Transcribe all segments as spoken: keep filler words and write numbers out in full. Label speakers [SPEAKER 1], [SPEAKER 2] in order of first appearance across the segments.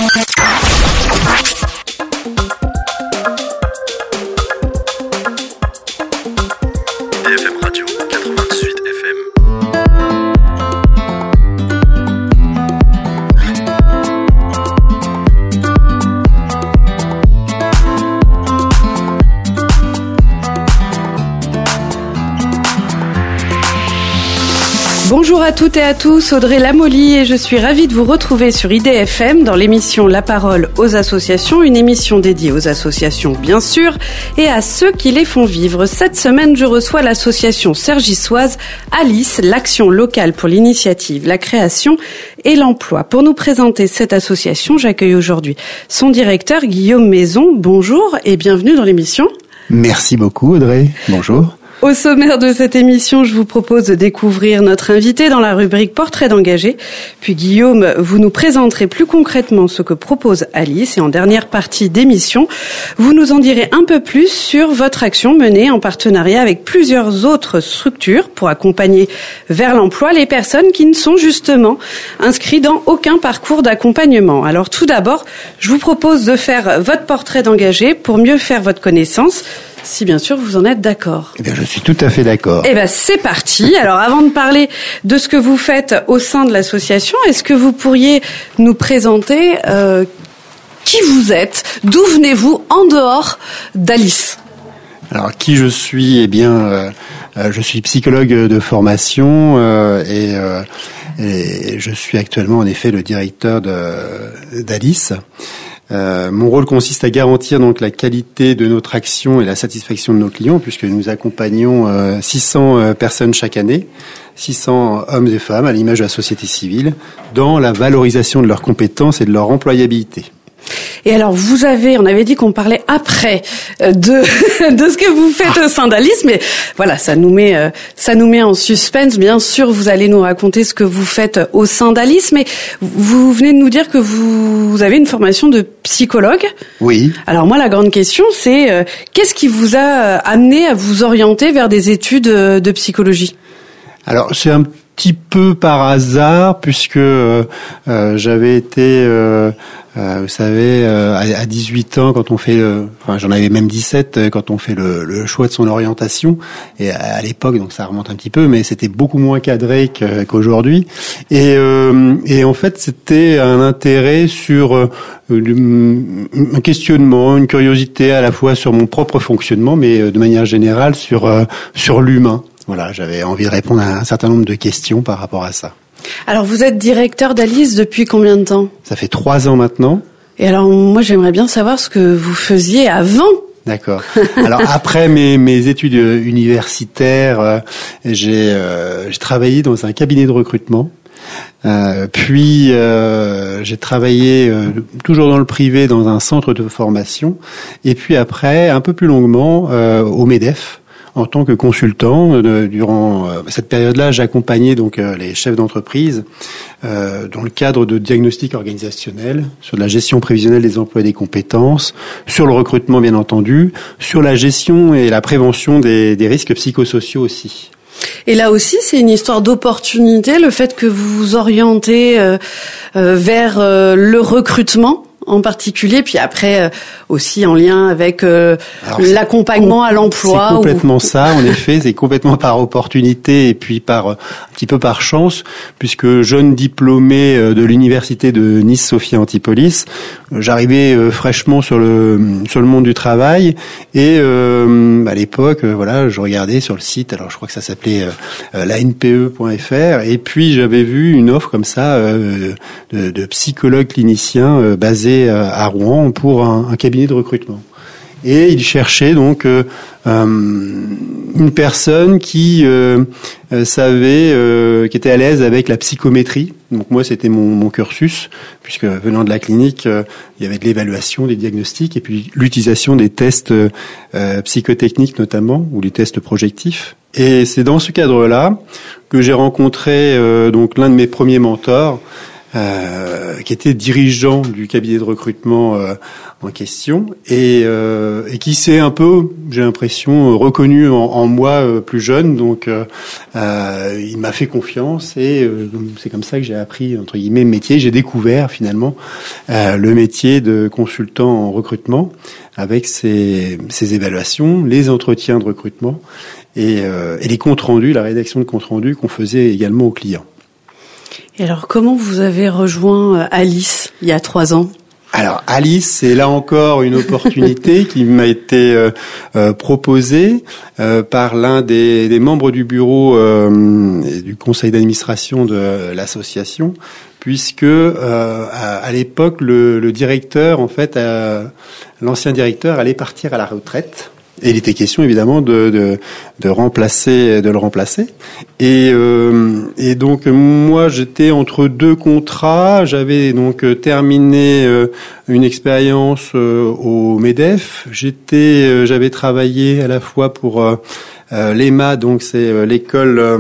[SPEAKER 1] Bonjour à toutes et à tous, Audrey Lamolly et je suis ravie de vous retrouver sur I D F M dans l'émission La Parole aux associations, une émission dédiée aux associations bien sûr et à ceux qui les font vivre. Cette semaine, je reçois l'association cergissoise Alice, l'action locale pour l'initiative, la création et l'emploi. Pour nous présenter cette association, j'accueille aujourd'hui son directeur Guillaume Maison. Bonjour et bienvenue dans l'émission.
[SPEAKER 2] Merci beaucoup Audrey, bonjour.
[SPEAKER 1] Au sommaire de cette émission, je vous propose de découvrir notre invité dans la rubrique Portrait d'engagé. Puis Guillaume, vous nous présenterez plus concrètement ce que propose Alice. Et en dernière partie d'émission, vous nous en direz un peu plus sur votre action menée en partenariat avec plusieurs autres structures pour accompagner vers l'emploi les personnes qui ne sont justement inscrites dans aucun parcours d'accompagnement. Alors tout d'abord, je vous propose de faire votre portrait d'engagé pour mieux faire votre connaissance. Si bien sûr vous en êtes d'accord.
[SPEAKER 2] Eh bien, je suis tout à fait d'accord.
[SPEAKER 1] Eh bien, c'est parti. Alors, avant de parler de ce que vous faites au sein de l'association, est-ce que vous pourriez nous présenter euh, qui vous êtes, d'où venez-vous en dehors d'Alice ?
[SPEAKER 2] Alors, qui je suis ? Eh bien, euh, euh, je suis psychologue de formation euh, et, euh, et je suis actuellement en effet le directeur de, d'Alice. Euh, mon rôle consiste à garantir donc la qualité de notre action et la satisfaction de nos clients, puisque nous accompagnons euh, six cents euh, personnes chaque année, six cents hommes et femmes à l'image de la société civile, dans la valorisation de leurs compétences et de leur employabilité.
[SPEAKER 1] Et alors, vous avez, on avait dit qu'on parlait après de de ce que vous faites au sein d'Alice, mais voilà, ça nous met ça nous met en suspense. Bien sûr, vous allez nous raconter ce que vous faites au sein d'Alice, mais vous venez de nous dire que vous avez une formation de psychologue.
[SPEAKER 2] Oui.
[SPEAKER 1] Alors moi, la grande question, c'est euh, qu'est-ce qui vous a amené à vous orienter vers des études de psychologie ?
[SPEAKER 2] Alors, c'est un petit peu par hasard, puisque euh, euh, j'avais été, euh, euh, vous savez, euh, à dix-huit ans, quand on fait, le, enfin j'en avais même dix-sept, quand on fait le, le choix de son orientation, et à, à l'époque, donc ça remonte un petit peu, mais c'était beaucoup moins cadré qu'aujourd'hui, et, euh, et en fait c'était un intérêt sur euh, un questionnement, une curiosité à la fois sur mon propre fonctionnement, mais de manière générale sur euh, sur l'humain. Voilà, j'avais envie de répondre à un certain nombre de questions par rapport à ça.
[SPEAKER 1] Alors, vous êtes directeur d'Alice depuis combien de temps ?
[SPEAKER 2] Ça fait trois ans maintenant.
[SPEAKER 1] Et alors, moi, j'aimerais bien savoir ce que vous faisiez avant.
[SPEAKER 2] D'accord. Alors, après mes, mes études universitaires, euh, j'ai, euh, j'ai travaillé dans un cabinet de recrutement. Euh, puis, euh, j'ai travaillé euh, toujours dans le privé, dans un centre de formation. Et puis après, un peu plus longuement, euh, au MEDEF. En tant que consultant, euh, durant euh, cette période-là, j'accompagnais donc euh, les chefs d'entreprise euh, dans le cadre de diagnostic organisationnel, sur la gestion prévisionnelle des emplois et des compétences, sur le recrutement bien entendu, sur la gestion et la prévention des, des risques psychosociaux aussi.
[SPEAKER 1] Et là aussi, c'est une histoire d'opportunité, le fait que vous vous orientez euh, euh, vers euh, le recrutement en particulier, puis après euh, aussi en lien avec euh, l'accompagnement à l'emploi.
[SPEAKER 2] C'est complètement
[SPEAKER 1] ou...
[SPEAKER 2] ça, en effet, c'est complètement par opportunité et puis par un petit peu par chance, puisque jeune diplômé de l'université de Nice Sophia Antipolis, j'arrivais euh, fraîchement sur le sur le monde du travail et euh, à l'époque, euh, voilà, je regardais sur le site, alors je crois que ça s'appelait euh, la N P E point F R, et puis j'avais vu une offre comme ça euh, de, de psychologue clinicien euh, basé à Rouen pour un, un cabinet de recrutement. Et il cherchait donc euh, euh, une personne qui euh, euh, savait, euh, qui était à l'aise avec la psychométrie. Donc moi, c'était mon, mon cursus, puisque venant de la clinique, euh, il y avait de l'évaluation, des diagnostics, et puis l'utilisation des tests euh, psychotechniques notamment, ou les tests projectifs. Et c'est dans ce cadre-là que j'ai rencontré euh, donc l'un de mes premiers mentors, euh, qui était dirigeant du cabinet de recrutement euh, en question, et, euh, et qui s'est un peu, j'ai l'impression, reconnu en, en moi euh, plus jeune. Donc, euh, euh, il m'a fait confiance, et euh, c'est comme ça que j'ai appris, entre guillemets, le métier. J'ai découvert finalement euh, le métier de consultant en recrutement, avec ses, ses évaluations, les entretiens de recrutement et, euh, et les comptes rendus, la rédaction de comptes rendus qu'on faisait également aux clients.
[SPEAKER 1] Et alors, comment vous avez rejoint Alice il y a trois ans ?
[SPEAKER 2] Alors Alice, c'est là encore une opportunité qui m'a été euh, euh, proposée euh, par l'un des, des membres du bureau euh, et du conseil d'administration de l'association, puisque euh, à, à l'époque le, le directeur, en fait, euh, l'ancien directeur allait partir à la retraite. Et il était question évidemment de, de, de remplacer, de le remplacer. Et, euh, et donc moi j'étais entre deux contrats. J'avais donc terminé euh, une expérience euh, au MEDEF. J'étais, euh, j'avais travaillé à la fois pour euh, euh, l'E M A, donc c'est euh, l'école euh,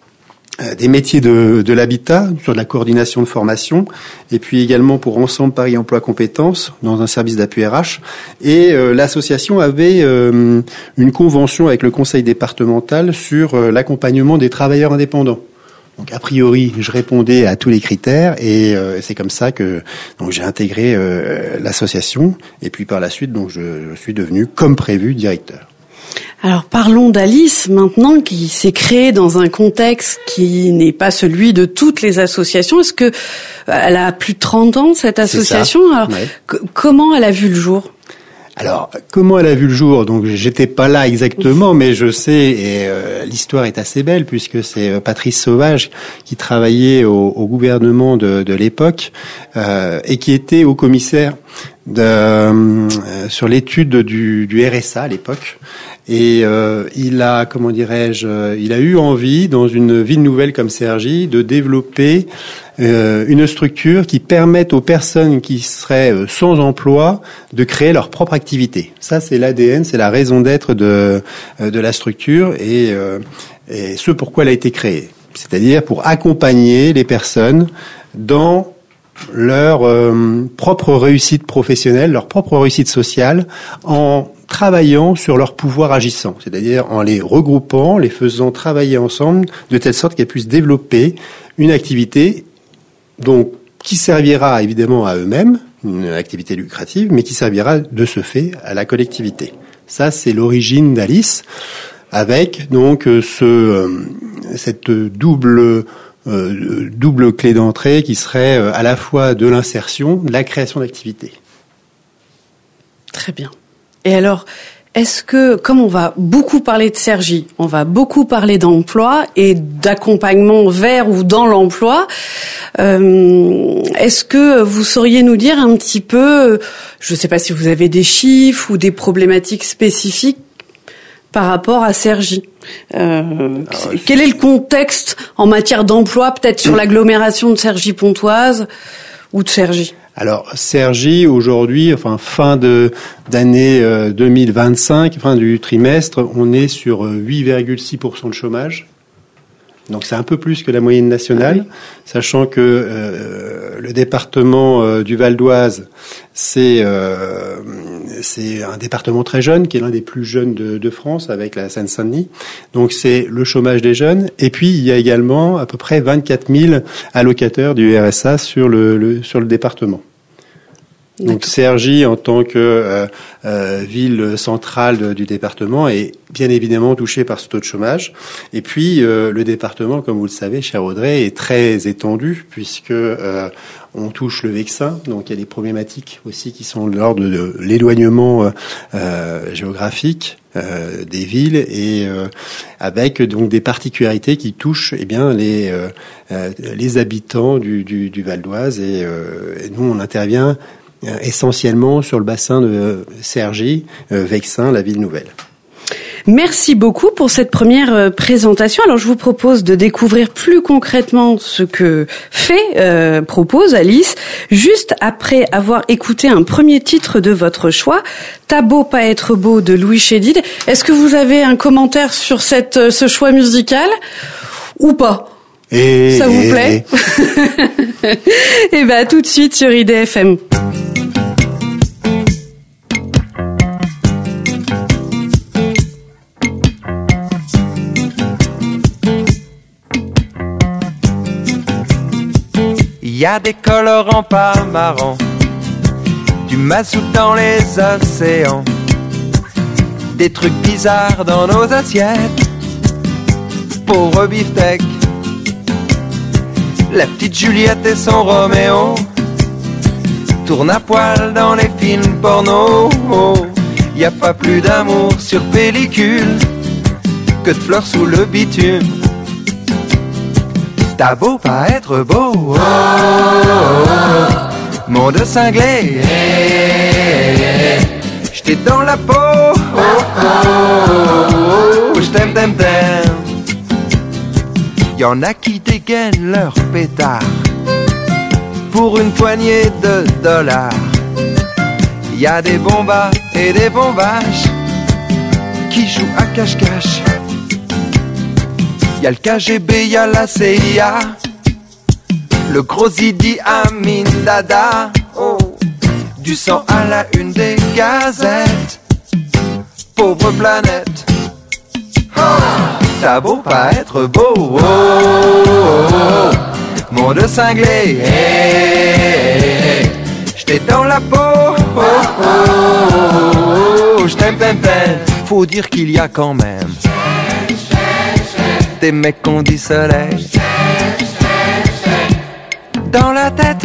[SPEAKER 2] des métiers de, de l'habitat, sur de la coordination de formation, et puis également pour Ensemble Paris Emploi Compétences, dans un service d'appui R H. Et euh, l'association avait euh, une convention avec le conseil départemental sur euh, l'accompagnement des travailleurs indépendants. Donc a priori, je répondais à tous les critères, et euh, c'est comme ça que donc j'ai intégré euh, l'association, et puis par la suite, donc je, je suis devenu, comme prévu, directeur.
[SPEAKER 1] Alors parlons d'Alice maintenant, qui s'est créée dans un contexte qui n'est pas celui de toutes les associations. Est-ce que elle a plus de trente ans, cette association ? Alors
[SPEAKER 2] ouais.
[SPEAKER 1] c- comment elle a vu le jour ?
[SPEAKER 2] Alors, comment elle a vu le jour ? Donc, j'étais pas là exactement, mais je sais, et euh, l'histoire est assez belle, puisque c'est euh, Patrice Sauvage qui travaillait au, au gouvernement de, de l'époque euh, et qui était haut commissaire de, euh, sur l'étude du, du R S A à l'époque. Et euh, il a, comment dirais-je, il a eu envie, dans une ville nouvelle comme Cergy, de développer euh, une structure qui permette aux personnes qui seraient euh, sans emploi de créer leur propre activité. Ça, c'est l'A D N, c'est la raison d'être de euh, de la structure, et, euh, et ce pourquoi elle a été créée. C'est-à-dire pour accompagner les personnes dans leur euh, propre réussite professionnelle, leur propre réussite sociale, en travaillant sur leur pouvoir agissant, c'est-à-dire en les regroupant, les faisant travailler ensemble, de telle sorte qu'elles puissent développer une activité donc qui servira évidemment à eux-mêmes, une activité lucrative, mais qui servira de ce fait à la collectivité. Ça, c'est l'origine d'Alice, avec donc ce euh, cette double euh, double clé d'entrée qui serait à la fois de l'insertion, de la création d'activités.
[SPEAKER 1] Très bien. Et alors, est-ce que, comme on va beaucoup parler de Cergy, on va beaucoup parler d'emploi et d'accompagnement vers ou dans l'emploi, euh, est-ce que vous sauriez nous dire un petit peu, je ne sais pas si vous avez des chiffres ou des problématiques spécifiques par rapport à Cergy. Euh, Alors, quel est le contexte en matière d'emploi, peut-être sur l'agglomération de Cergy-Pontoise ou de Cergy ?
[SPEAKER 2] Alors Cergy aujourd'hui, enfin fin de d'année euh, deux mille vingt-cinq, fin du trimestre, on est sur huit virgule six pour cent de chômage. Donc c'est un peu plus que la moyenne nationale, oui. Sachant que euh, le département euh, du Val d'Oise, c'est euh, c'est un département très jeune, qui est l'un des plus jeunes de, de France, avec la Seine-Saint-Denis. Donc c'est le chômage des jeunes. Et puis il y a également à peu près vingt-quatre mille allocataires du R S A sur le, le sur le département. Donc Cergy, en tant que euh, euh, ville centrale de, du département, est bien évidemment touchée par ce taux de chômage. Et puis euh, le département, comme vous le savez, cher Audrey, est très étendu, puisque euh, on touche le Vexin. Donc il y a des problématiques aussi qui sont de l'ordre de, de l'éloignement euh, géographique euh, des villes, et euh, avec donc des particularités qui touchent eh bien les euh, euh, les habitants du, du, du Val d'Oise. Et, euh, et nous, on intervient essentiellement sur le bassin de Cergy, euh, Vexin, la ville nouvelle.
[SPEAKER 1] Merci beaucoup pour cette première euh, présentation. Alors je vous propose de découvrir plus concrètement ce que fait, euh, propose Alice, juste après avoir écouté un premier titre de votre choix, T'as beau pas être beau de Louis Chédid. Est-ce que vous avez un commentaire sur cette, ce choix musical ou pas ?
[SPEAKER 2] Et
[SPEAKER 1] ça vous plaît? Et ben tout de suite sur I D F M.
[SPEAKER 3] Il y a des colorants pas marrants, du mazout dans les océans, des trucs bizarres dans nos assiettes, pauvre beefsteak. La petite Juliette et son Roméo tournent à poil dans les films porno. Y a pas plus d'amour sur pellicule que de fleurs sous le bitume. T'as beau pas être beau, oh, oh, oh, monde cinglé, j't'ai dans la peau, oh, oh, oh, j't'aime, t'aime, t'aime. Y'en a qui dégainent leur pétard pour une poignée de dollars. Y'a des bombas et des bombaches qui jouent à cache-cache. Y'a le K G B, y'a la C I A, le gros Idi Amin Dada, oh, du sang à la une des gazettes, pauvre planète. Oh, t'as beau pas être beau, oh, oh, oh, monde cinglé, hey, j't'ai dans la peau, oh, oh, oh, j't'aime, t'aime, t'aime. Faut dire qu'il y a quand même des mecs qu'on dit soleil dans la tête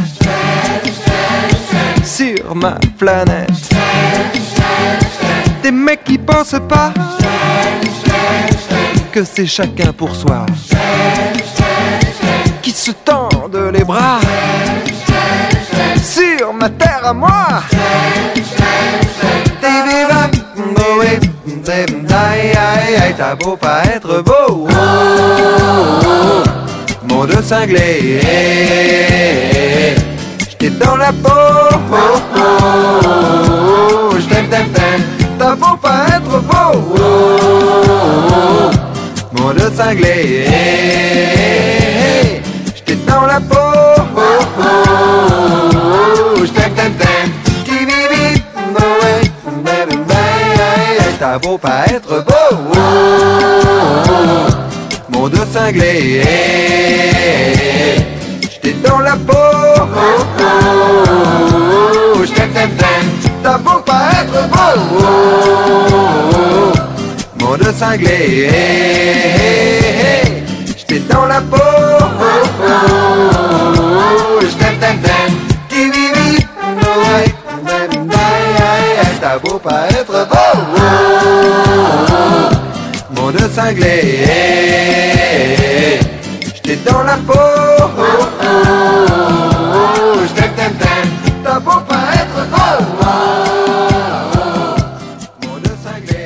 [SPEAKER 3] sur ma planète. Des mecs qui pensent pas que c'est chacun pour soi, qui se tendent les bras sur ma terre à moi. T'as beau pas être beau, oh, oh, oh, monde cinglé, j't'ai dans la peau, oh, oh, oh, j't'aime, t'aime, t'aime. T'as beau pas être beau, oh, oh, oh, monde cinglé, j't'ai dans la peau, oh, oh, oh, j't'aime, t'aime, t'aime. T'as beau pas être beau, oh, oh, oh, monde cinglé, j't'ai dans la peau, oh, oh, oh, j't'aime, t'aime, t'aime. T'as beau pas être beau, oh, oh, oh, monde cinglé, j't'ai dans la peau, oh, oh, oh, j't'aime, t'aime, t'aime. T'as beau pas être beau, oh, oh, oh, monde cinglé, j't'ai dans la peau, oh, oh, oh, j't'aime, t'aime, t'aime. T'as beau pas être beau, oh, oh, oh, monde cinglé.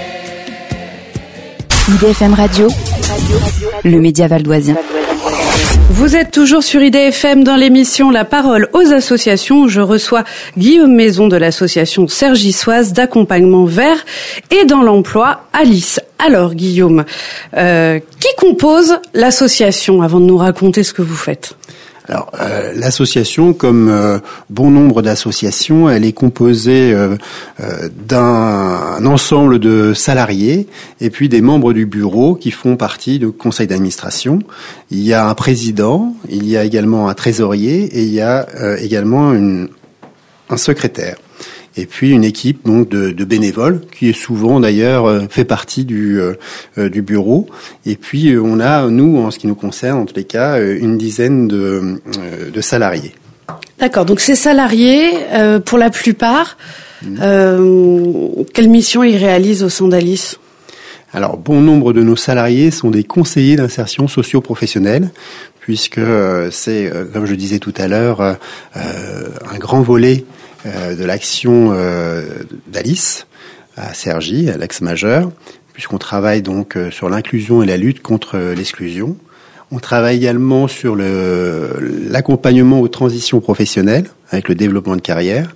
[SPEAKER 4] I D F M Radio, le média valdoisien.
[SPEAKER 1] Vous êtes toujours sur I D F M dans l'émission La Parole aux associations. Je reçois Guillaume Maison de l'association Cergissoise d'accompagnement vers et dans l'emploi Alice. Alors Guillaume, euh, qui compose l'association avant de nous raconter ce que vous faites ?
[SPEAKER 2] Alors, euh, l'association, comme euh, bon nombre d'associations, elle est composée euh, euh, d'un ensemble de salariés et puis des membres du bureau qui font partie du conseil d'administration. Il y a un président, il y a également un trésorier et il y a euh, également une, un secrétaire. Et puis une équipe donc de, de bénévoles qui est souvent d'ailleurs euh, fait partie du euh, du bureau. Et puis euh, on a nous en ce qui nous concerne en tous les cas euh, une dizaine de euh, de salariés.
[SPEAKER 1] D'accord. Donc ces salariés, euh, pour la plupart, euh, quelle mission ils réalisent au sein d'Alice ?
[SPEAKER 2] Alors bon nombre de nos salariés sont des conseillers d'insertion socio-professionnelle, puisque euh, c'est euh, comme je le disais tout à l'heure euh, un grand volet Euh, de l'action euh, d'Alice à Cergy, à l'Axe-Majeur, puisqu'on travaille donc euh, sur l'inclusion et la lutte contre euh, l'exclusion. On travaille également sur le, l'accompagnement aux transitions professionnelles avec le développement de carrière.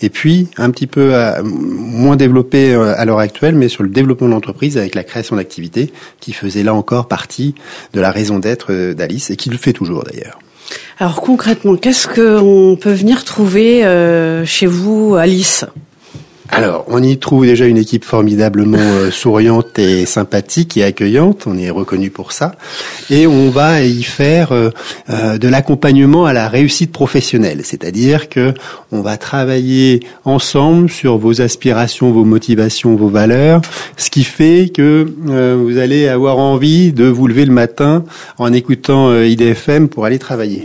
[SPEAKER 2] Et puis, un petit peu à, moins développé à l'heure actuelle, mais sur le développement de l'entreprise avec la création d'activités, qui faisait là encore partie de la raison d'être d'Alice, et qui le fait toujours d'ailleurs.
[SPEAKER 1] Alors concrètement, qu'est-ce qu'on peut venir trouver euh, chez vous, Alice ?
[SPEAKER 2] Alors, on y trouve déjà une équipe formidablement euh, souriante et sympathique et accueillante. On est reconnu pour ça. Et on va y faire euh, euh, de l'accompagnement à la réussite professionnelle. C'est-à-dire que on va travailler ensemble sur vos aspirations, vos motivations, vos valeurs. Ce qui fait que euh, vous allez avoir envie de vous lever le matin en écoutant euh, I D F M pour aller travailler.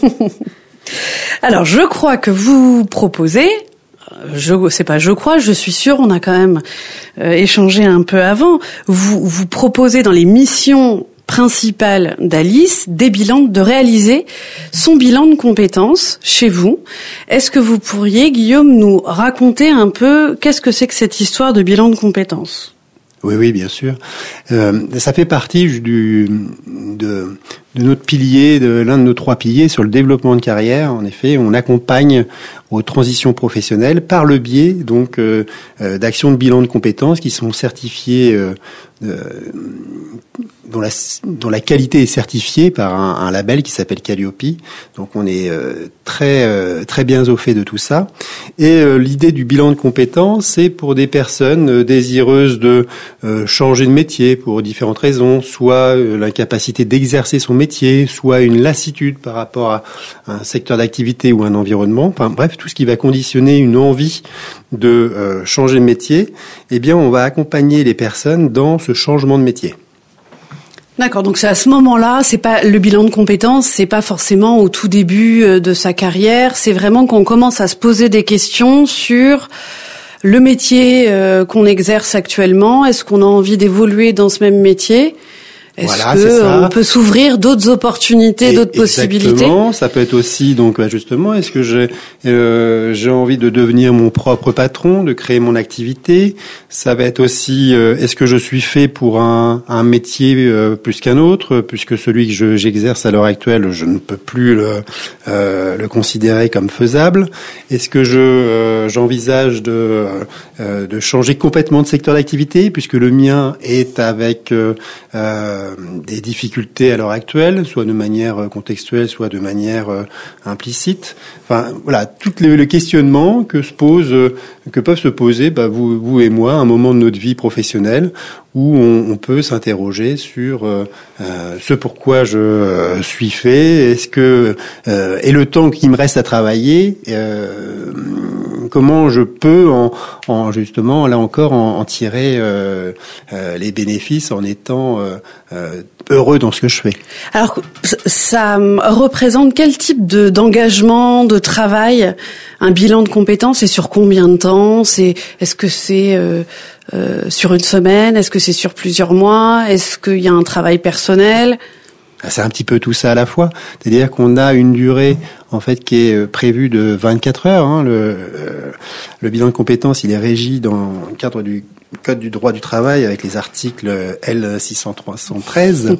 [SPEAKER 1] Alors, je crois que vous proposez... Je c'est pas je crois, je suis sûre, on a quand même euh, échangé un peu avant. Vous vous proposez dans les missions principales d'Alice des bilans, de réaliser son bilan de compétences chez vous. Est-ce que vous pourriez, Guillaume, nous raconter un peu qu'est-ce que c'est que cette histoire de bilan de compétences ?
[SPEAKER 2] Oui, oui, bien sûr. Euh, ça fait partie du de, de notre pilier, de l'un de nos trois piliers sur le développement de carrière. En effet, on accompagne aux transitions professionnelles par le biais donc euh, euh, d'actions de bilan de compétences qui sont certifiées, euh, euh, dont la dont la qualité est certifiée par un, un label qui s'appelle Calliope. Donc on est euh, très euh, très bien au fait de tout ça. Et euh, l'idée du bilan de compétences, c'est pour des personnes euh, désireuses de euh, changer de métier pour différentes raisons, soit euh, l'incapacité d'exercer son métier, soit une lassitude par rapport à un secteur d'activité ou un environnement. Enfin bref, tout ce qui va conditionner une envie de euh, changer de métier, eh bien, on va accompagner les personnes dans ce changement de métier.
[SPEAKER 1] D'accord, donc c'est à ce moment-là, c'est pas le bilan de compétences, c'est pas forcément au tout début de sa carrière, c'est vraiment qu'on commence à se poser des questions sur le métier euh, qu'on exerce actuellement. Est-ce qu'on a envie d'évoluer dans ce même métier ? Est-ce
[SPEAKER 2] voilà,
[SPEAKER 1] que
[SPEAKER 2] c'est ça.
[SPEAKER 1] On peut s'ouvrir d'autres opportunités,
[SPEAKER 2] Et
[SPEAKER 1] d'autres possibilités ?
[SPEAKER 2] Exactement. Ça peut être aussi donc justement, est-ce que j'ai euh, j'ai envie de devenir mon propre patron, de créer mon activité ? Ça va être aussi euh, est-ce que je suis fait pour un un métier euh, plus qu'un autre, puisque celui que je, j'exerce à l'heure actuelle, je ne peux plus le euh, le considérer comme faisable. Est-ce que je euh, j'envisage de euh, de changer complètement de secteur d'activité, puisque le mien est avec euh, euh, des difficultés à l'heure actuelle, soit de manière contextuelle, soit de manière euh, implicite. Enfin, voilà, tous les, les questionnements que se posent, euh, que peuvent se poser, bah, vous, vous et moi, à un moment de notre vie professionnelle, où on, on peut s'interroger sur euh, euh, ce pourquoi je euh, suis fait, est-ce que euh, et le temps qui me reste à travailler, euh, comment je peux en, en justement là encore en, en tirer euh, euh, les bénéfices en étant euh, euh, heureux dans ce que je fais.
[SPEAKER 1] Alors, ça représente quel type de d'engagement, de travail, un bilan de compétences, et sur combien de temps ? C'est est-ce que c'est euh, euh, sur une semaine ? Est-ce que c'est sur plusieurs mois ? Est-ce qu'il y a un travail personnel ?
[SPEAKER 2] C'est un petit peu tout ça à la fois. C'est-à-dire qu'on a une durée en fait qui est prévue de vingt-quatre heures. Hein. Le, euh, le bilan de compétences, il est régi dans le cadre du Code du droit du travail avec les articles L six cent treize.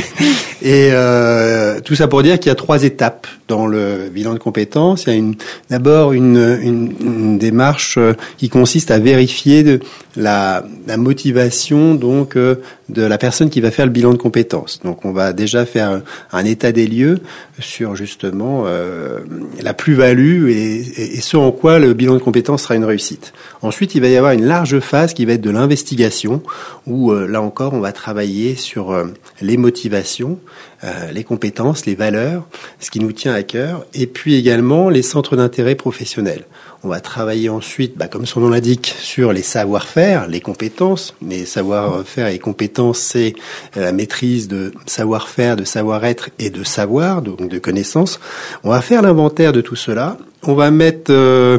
[SPEAKER 2] Et euh, tout ça pour dire qu'il y a trois étapes dans le bilan de compétences. Il y a une, d'abord une, une, une démarche qui consiste à vérifier de, la, la motivation donc euh, de la personne qui va faire le bilan de compétences. Donc on va déjà faire un état des lieux sur justement euh, la plus-value et, et, et ce en quoi le bilan de compétences sera une réussite. Ensuite, il va y avoir une large phase qui va être de l'investigation où euh, là encore on va travailler sur euh, les motivations, euh, les compétences, les valeurs, ce qui nous tient à cœur, et puis également les centres d'intérêt professionnels. On va travailler ensuite, bah, comme son nom l'indique, sur les savoir-faire, les compétences. Mais savoir-faire et compétences, c'est la maîtrise de savoir-faire, de savoir-être et de savoir, donc de connaissances. On va faire l'inventaire de tout cela. On va mettre euh,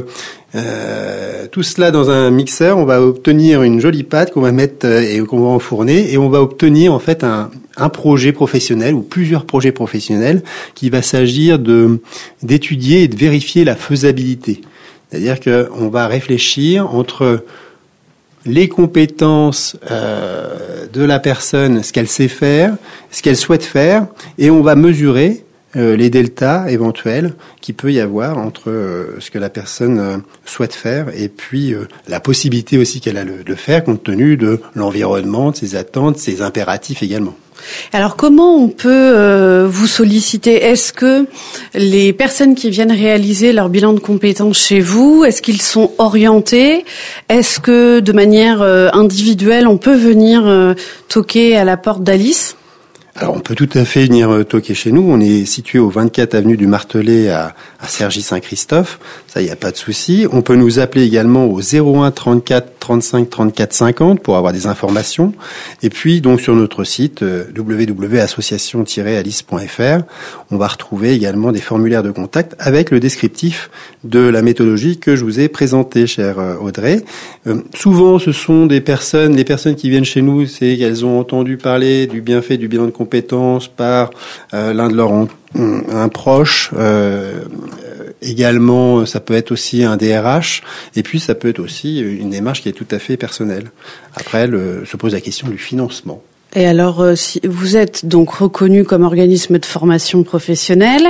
[SPEAKER 2] euh, tout cela dans un mixeur. On va obtenir une jolie pâte qu'on va mettre euh, et qu'on va enfourner, et on va obtenir en fait un, un projet professionnel ou plusieurs projets professionnels qui va s'agir de d'étudier et de vérifier la faisabilité. C'est-à-dire qu'on va réfléchir entre les compétences euh, de la personne, ce qu'elle sait faire, ce qu'elle souhaite faire, et on va mesurer euh, les deltas éventuels qu'il peut y avoir entre euh, ce que la personne euh, souhaite faire et puis euh, la possibilité aussi qu'elle a de le, le faire compte tenu de l'environnement, de ses attentes, ses impératifs également.
[SPEAKER 1] Alors comment on peut euh, vous solliciter ? Est-ce que les personnes qui viennent réaliser leur bilan de compétences chez vous, est-ce qu'ils sont orientés ? Est-ce que de manière euh, individuelle, on peut venir euh, toquer à la porte d'Alice ?
[SPEAKER 2] Alors, on peut tout à fait venir euh, toquer chez nous. On est situé au vingt-quatre avenue du Martelet à, à Cergy-Saint-Christophe. Ça, il n'y a pas de souci. On peut nous appeler également au zéro un trente-quatre trente-cinq trente-quatre cinquante pour avoir des informations. Et puis, donc, sur notre site euh, w w w point association tiret alice point f r, on va retrouver également des formulaires de contact avec le descriptif de la méthodologie que je vous ai présentée, chère euh, Audrey. Euh, souvent, ce sont des personnes, les personnes qui viennent chez nous, c'est qu'elles ont entendu parler du bienfait du bilan de compétences par euh, l'un de leurs un, un proche. Euh, également, ça peut être aussi un D R H, et puis ça peut être aussi une démarche qui est tout à fait personnelle. Après, le, se pose la question du financement.
[SPEAKER 1] Et alors, euh, si vous êtes donc reconnu comme organisme de formation professionnelle,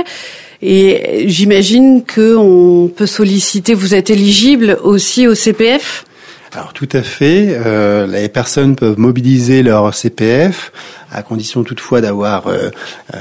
[SPEAKER 1] et j'imagine que on peut solliciter, vous êtes éligible aussi au C P F ?
[SPEAKER 2] Alors tout à fait, euh, les personnes peuvent mobiliser leur C P F à condition toutefois d'avoir euh, euh,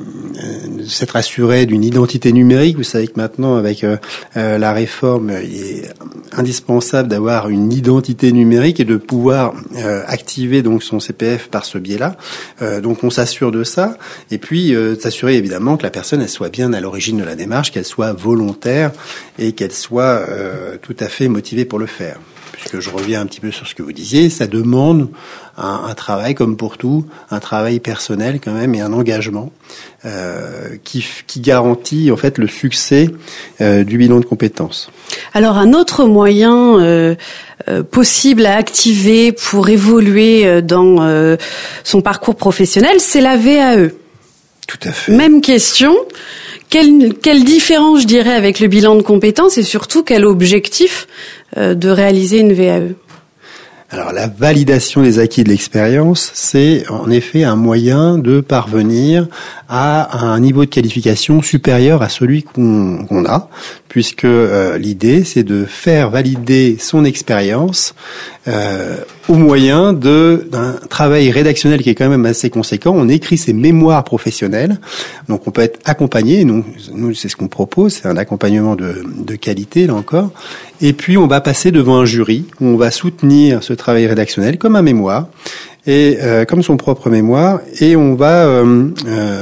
[SPEAKER 2] s'être assuré d'une identité numérique. Vous savez que maintenant avec euh, la réforme, il est indispensable d'avoir une identité numérique et de pouvoir euh, activer donc son C P F par ce biais-là. Euh, donc on s'assure de ça et puis euh, s'assurer évidemment que la personne elle soit bien à l'origine de la démarche, qu'elle soit volontaire et qu'elle soit euh, tout à fait motivée pour le faire. Puisque je reviens un petit peu sur ce que vous disiez, ça demande un, un travail comme pour tout, un travail personnel quand même et un engagement euh, qui, qui garantit en fait le succès euh, du bilan de compétences.
[SPEAKER 1] Alors un autre moyen euh, euh, possible à activer pour évoluer dans euh, son parcours professionnel, c'est la V A E.
[SPEAKER 2] Tout à fait.
[SPEAKER 1] Même question. Quelle, quelle différence, je dirais, avec le bilan de compétences et surtout quel objectif euh, de réaliser une V A E ?
[SPEAKER 2] Alors la validation des acquis de l'expérience, c'est en effet un moyen de parvenir à un niveau de qualification supérieur à celui qu'on, qu'on a, puisque euh, l'idée c'est de faire valider son expérience euh, au moyen de d'un travail rédactionnel qui est quand même assez conséquent. On écrit ses mémoires professionnelles, donc on peut être accompagné. Nous, nous c'est ce qu'on propose, c'est un accompagnement de, de qualité là encore. Et puis on va passer devant un jury où on va soutenir ce travail rédactionnel comme un mémoire et euh, comme son propre mémoire, et on va euh, euh,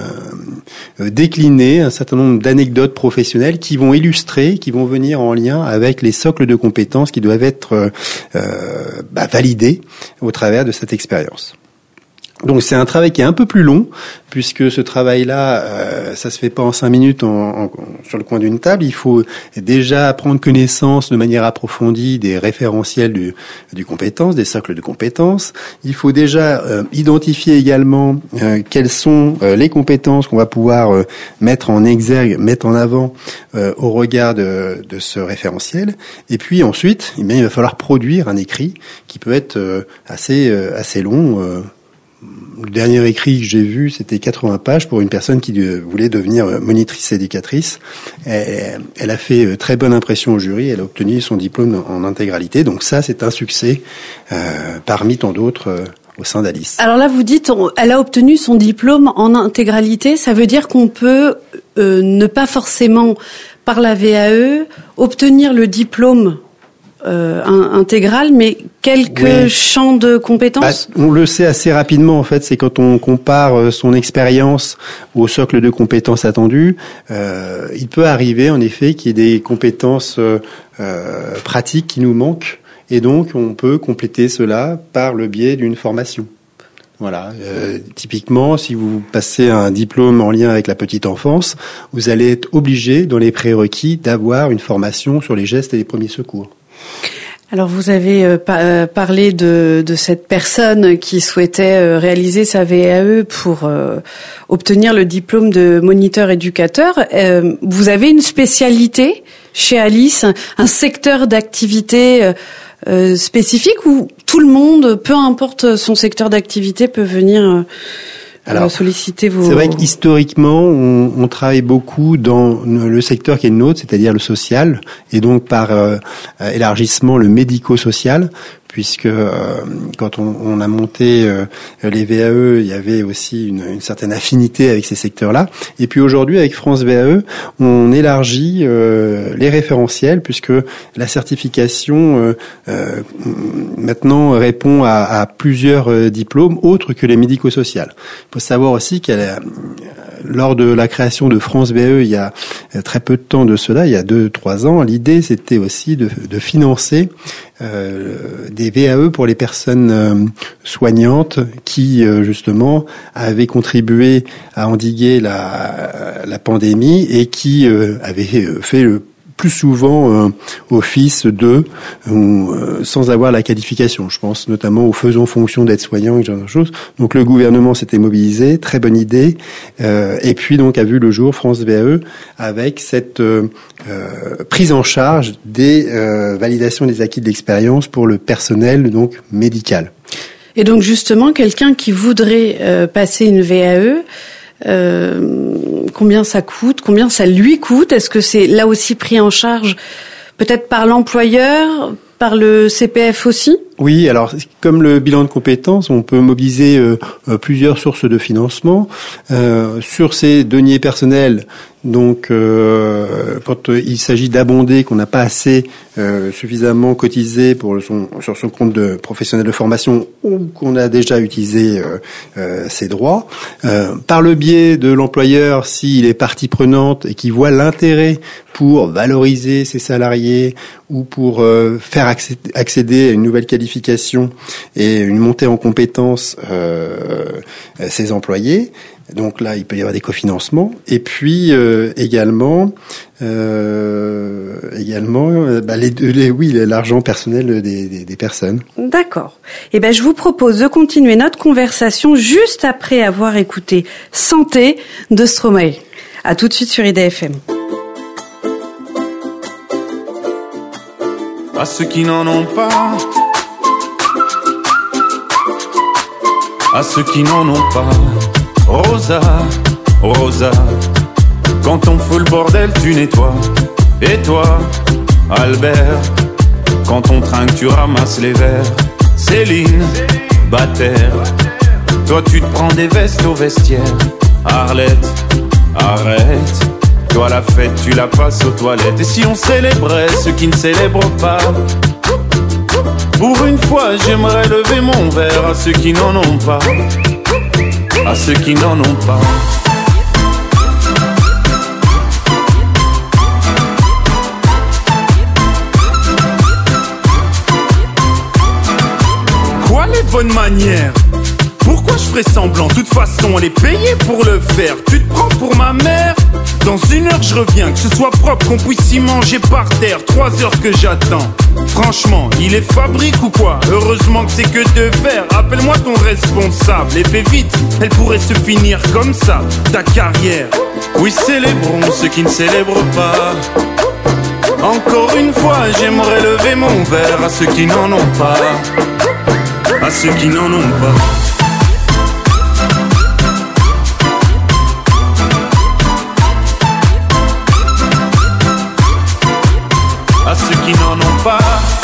[SPEAKER 2] décliner un certain nombre d'anecdotes professionnelles qui vont illustrer, qui vont venir en lien avec les socles de compétences qui doivent être euh, bah, validés au travers de cette expérience. Donc c'est un travail qui est un peu plus long, puisque ce travail-là, euh, ça se fait pas en cinq minutes en, en, sur le coin d'une table. Il faut déjà prendre connaissance de manière approfondie des référentiels du, du compétence, des socles de compétences. Il faut déjà euh, identifier également euh, quelles sont euh, les compétences qu'on va pouvoir euh, mettre en exergue, mettre en avant euh, au regard de, de ce référentiel. Et puis ensuite, eh bien, il va falloir produire un écrit qui peut être euh, assez euh, assez long. Euh, Le dernier écrit que j'ai vu, c'était quatre-vingts pages pour une personne qui voulait devenir monitrice éducatrice. Elle, elle a fait très bonne impression au jury. Elle a obtenu son diplôme en intégralité. Donc ça, c'est un succès euh, parmi tant d'autres euh, au sein d'Alice.
[SPEAKER 1] Alors là, vous dites, on, elle a obtenu son diplôme en intégralité. Ça veut dire qu'on peut euh, ne pas forcément, par la V A E, obtenir le diplôme Euh, intégral, mais quelques oui. champs de compétences.
[SPEAKER 2] Bah, on le sait assez rapidement en fait, c'est quand on compare son expérience au socle de compétences attendues, euh, il peut arriver en effet qu'il y ait des compétences euh, euh, pratiques qui nous manquent, et donc on peut compléter cela par le biais d'une formation. Voilà. Euh, typiquement, si vous passez un diplôme en lien avec la petite enfance, vous allez être obligé, dans les prérequis, d'avoir une formation sur les gestes et les premiers secours.
[SPEAKER 1] Alors vous avez euh, pa- parlé de, de cette personne qui souhaitait euh, réaliser sa V A E pour euh, obtenir le diplôme de moniteur éducateur. Euh, vous avez une spécialité chez Alice, un, un secteur d'activité euh, euh, spécifique où tout le monde, peu importe son secteur d'activité, peut venir euh, Alors, solliciter vos...
[SPEAKER 2] C'est vrai qu'historiquement, on, on travaille beaucoup dans le secteur qui est le nôtre, c'est-à-dire le social, et donc par euh, élargissement le médico-social, puisque euh, quand on, on a monté euh, les V A E, il y avait aussi une, une certaine affinité avec ces secteurs-là. Et puis aujourd'hui, avec France V A E, on élargit euh, les référentiels, puisque la certification euh, euh, maintenant répond à, à plusieurs euh, diplômes autres que les médico-sociales. Il faut savoir aussi qu'elle a, lors de la création de France V A E, il y a très peu de temps de cela, il y a deux, trois ans, l'idée c'était aussi de, de financer euh, des V A E pour les personnes euh, soignantes qui euh, justement avaient contribué à endiguer la, la pandémie et qui euh, avaient fait le plus souvent euh, office de euh, sans avoir la qualification. Je pense notamment aux faisant fonction d'aide-soignant et ce genre de choses. Donc le gouvernement s'était mobilisé, très bonne idée, euh, et puis donc a vu le jour France V A E avec cette euh, euh, prise en charge des euh, validations des acquis de l'expérience pour le personnel donc médical.
[SPEAKER 1] Et donc justement, quelqu'un qui voudrait euh, passer une V A E, Euh, combien ça coûte, combien ça lui coûte? Est-ce que c'est là aussi pris en charge peut-être par l'employeur, par le C P F aussi?
[SPEAKER 2] Oui, alors comme le bilan de compétences, on peut mobiliser euh, plusieurs sources de financement. Euh, sur ces deniers personnels, donc euh, quand il s'agit d'abonder, qu'on n'a pas assez euh, suffisamment cotisé pour son, sur son compte de professionnel de formation ou qu'on a déjà utilisé euh, euh, ses droits, euh, par le biais de l'employeur, s'il est partie prenante et qui voit l'intérêt pour valoriser ses salariés ou pour euh, faire accéder, accéder à une nouvelle qualification et une montée en compétences euh, ses employés. Donc là, il peut y avoir des cofinancements. Et puis euh, également, euh, également, euh, bah, les, les, oui, l'argent personnel des, des, des personnes.
[SPEAKER 1] D'accord. Eh ben, je vous propose de continuer notre conversation juste après avoir écouté Santé de Stromae. À tout de suite sur I D F M.
[SPEAKER 5] À ceux qui n'en ont pas, à ceux qui n'en ont pas, Rosa, Rosa, quand on fout le bordel, tu nettoies. Et toi, Albert, quand on trinque, tu ramasses les verres. Céline, Bataire, toi tu te prends des vestes au vestiaire. Arlette, arrête, toi la fête, tu la passes aux toilettes. Et si on célébrait ceux qui ne célèbrent pas, pour une fois, j'aimerais lever mon verre à ceux qui n'en ont pas, à ceux qui n'en ont pas. Quoi les bonnes manières? Pourquoi je ferais semblant? De toute façon, elle est payée pour le faire. Tu te prends pour ma mère? Dans une heure, je reviens, que ce soit propre, qu'on puisse y manger par terre. Trois heures que j'attends. Franchement, il est fabrique ou quoi? Heureusement que c'est que de verre. Appelle-moi ton responsable et fais vite, elle pourrait se finir comme ça, ta carrière. Oui, célébrons ceux qui ne célèbrent pas. Encore une fois, j'aimerais lever mon verre à ceux qui n'en ont pas, à ceux qui n'en ont pas. À ceux qui n'en ont pas.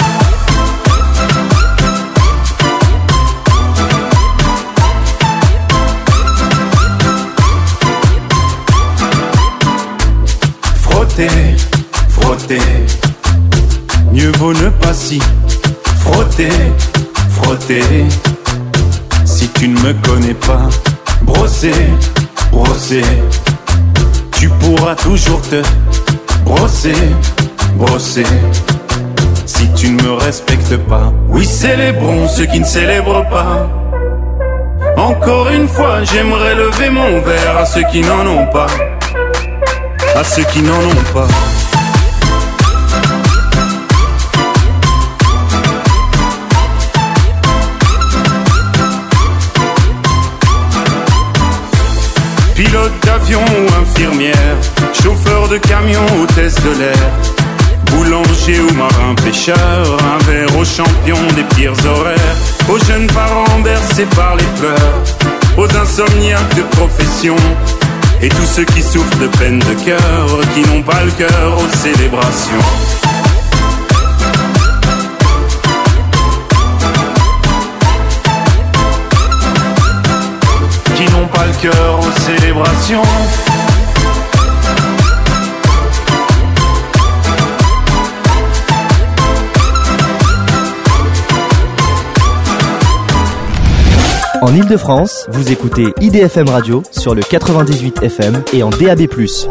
[SPEAKER 5] Frotter, frotter, mieux vaut ne pas s'y frotter, frotter. Si tu ne me connais pas, brosser, brosser, tu pourras toujours te brosser, brosser. Si tu ne me respectes pas, oui, célébrons ceux qui ne célèbrent pas. Encore une fois, j'aimerais lever mon verre à ceux qui n'en ont pas, à ceux qui n'en ont pas. Pilote d'avion ou infirmière, chauffeur de camion, hôtesse de l'air, boulanger ou marin pêcheur, un verre aux champions des pires horaires, aux jeunes parents bercés par les pleurs, aux insomniaques de profession et tous ceux qui souffrent de peine de cœur, qui n'ont pas le cœur aux célébrations. Qui n'ont pas le cœur aux célébrations.
[SPEAKER 6] En Ile-de-France, vous écoutez I D F M Radio sur le quatre-vingt-dix-huit F M et en D A B plus.